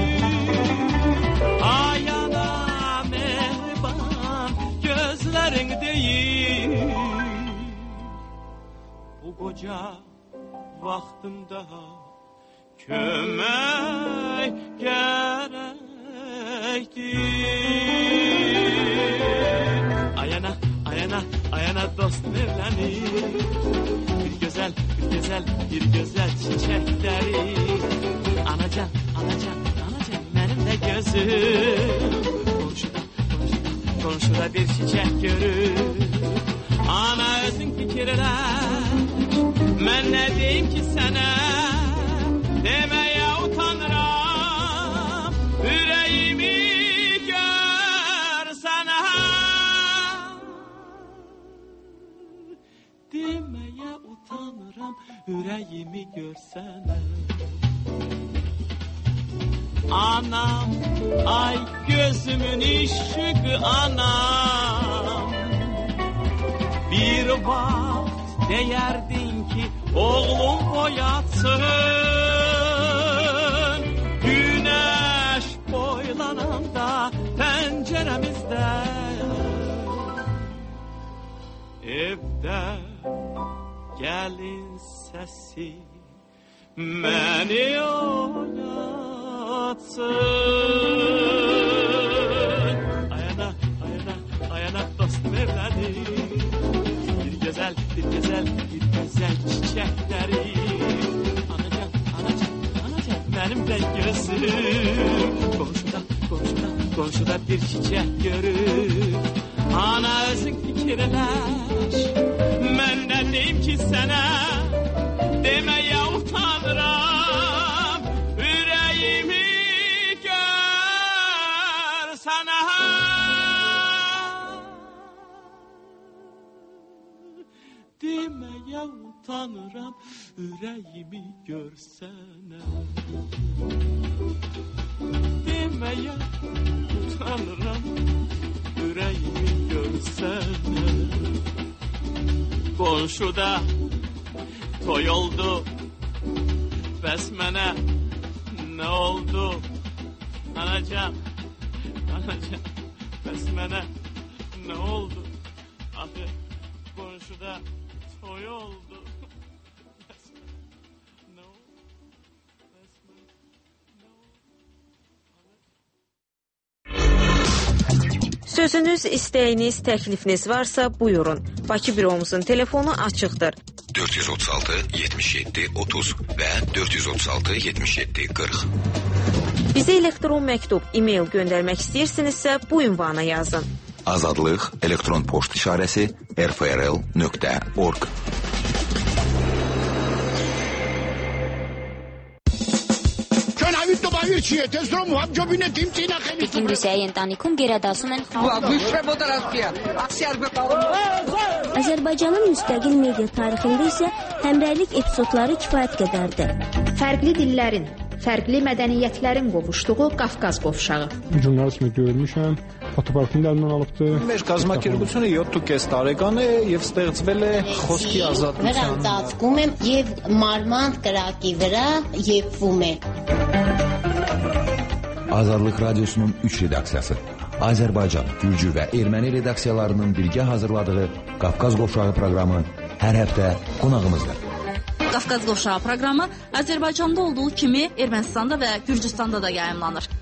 Ayana mehriban gözlərin deyir. Bu qoca vaxtımda kömək gərəkdir. Ayana, ayana, ayana dostum evlenir. Bir güzel, bir güzel, bir güzel çiçekleri. Anacan, anacan, anacan benim de gözüm. Komşuda, komşuda, komşuda bir çiçek görür. Ana özün fikirler. Ben ne diyeyim ki sana? Demeye utanırım. Yüreğimi görsene. Demeye utanırım. Yüreğimi görsene. Anam, ay gözümün ışığı anam. Bir vaxt deyerdin ki oğlum boyatsın. Güneş boylananda penceremizde evde gelin sesi beni oynatsın. Ayana, ayana, ayana dostum evlenir. Bir güzel, bir güzel, bir güzel çiçekleri. Anacan, anacan, anacan benim de gözüm. Komşuda, komşuda, komşuda bir çiçek görür. Ana özün fikirləş. Ben ne diyeyim ki sana? Demeye utanırım. Yüreğim deməyə utanıram, ürəyimi görsənə. Deməyə utanıram, ürəyimi görsənə. Qonşuda toy oldu, bəs mənə nə oldu? Anacan, anacan, bəs mənə nə oldu? Axı qonşuda toy oldu. Bəs nə oldu? Bəs mənə nə oldu? Sözünüz, istəyiniz, təklifiniz varsa buyurun. Bakı büromuzun telefonu açıqdır. dörd yüz otuz altı yetmiş yeddi otuz və dörd yüz otuz altı yetmiş yeddi qırx. Bizə elektron məktub, e-mail göndərmək istəyirsinizsə bu ünvana yazın. Azadlıq elektron poçt işarəsi r f r l nöqtə org. Ֆինդուսիայի ընտանիքում գերադասում են Azərbaycanın müstəqil media tarixində isə həmrəylik epizodları kifayət qədərdir. Fərqli dillərin, fərqli mədəniyyətlərin qovuşduğu Qafqaz qovşağı. Jurnalistmi görmüşəm, fotoparkını da əlimdən alıbdı. Մեր կազմակերպությունը յոթ տարեկան է եւ ստեղծվել է խոսքի ազատության։ Վրան ծածկում եմ եւ մարմանդ կրակի վրա եփվում է։ Azadlıq Radyosu'nun üç redaksiyası. Azərbaycan, Gürcü və Erməni redaksiyalarının birgə hazırladığı Qafqaz Qovşağı proqramı hər həftə qonağımızdır. Qafqaz Qovşağı proqramı Azərbaycanda olduğu kimi Ermənistanda və Gürcüstanda da yayımlanır.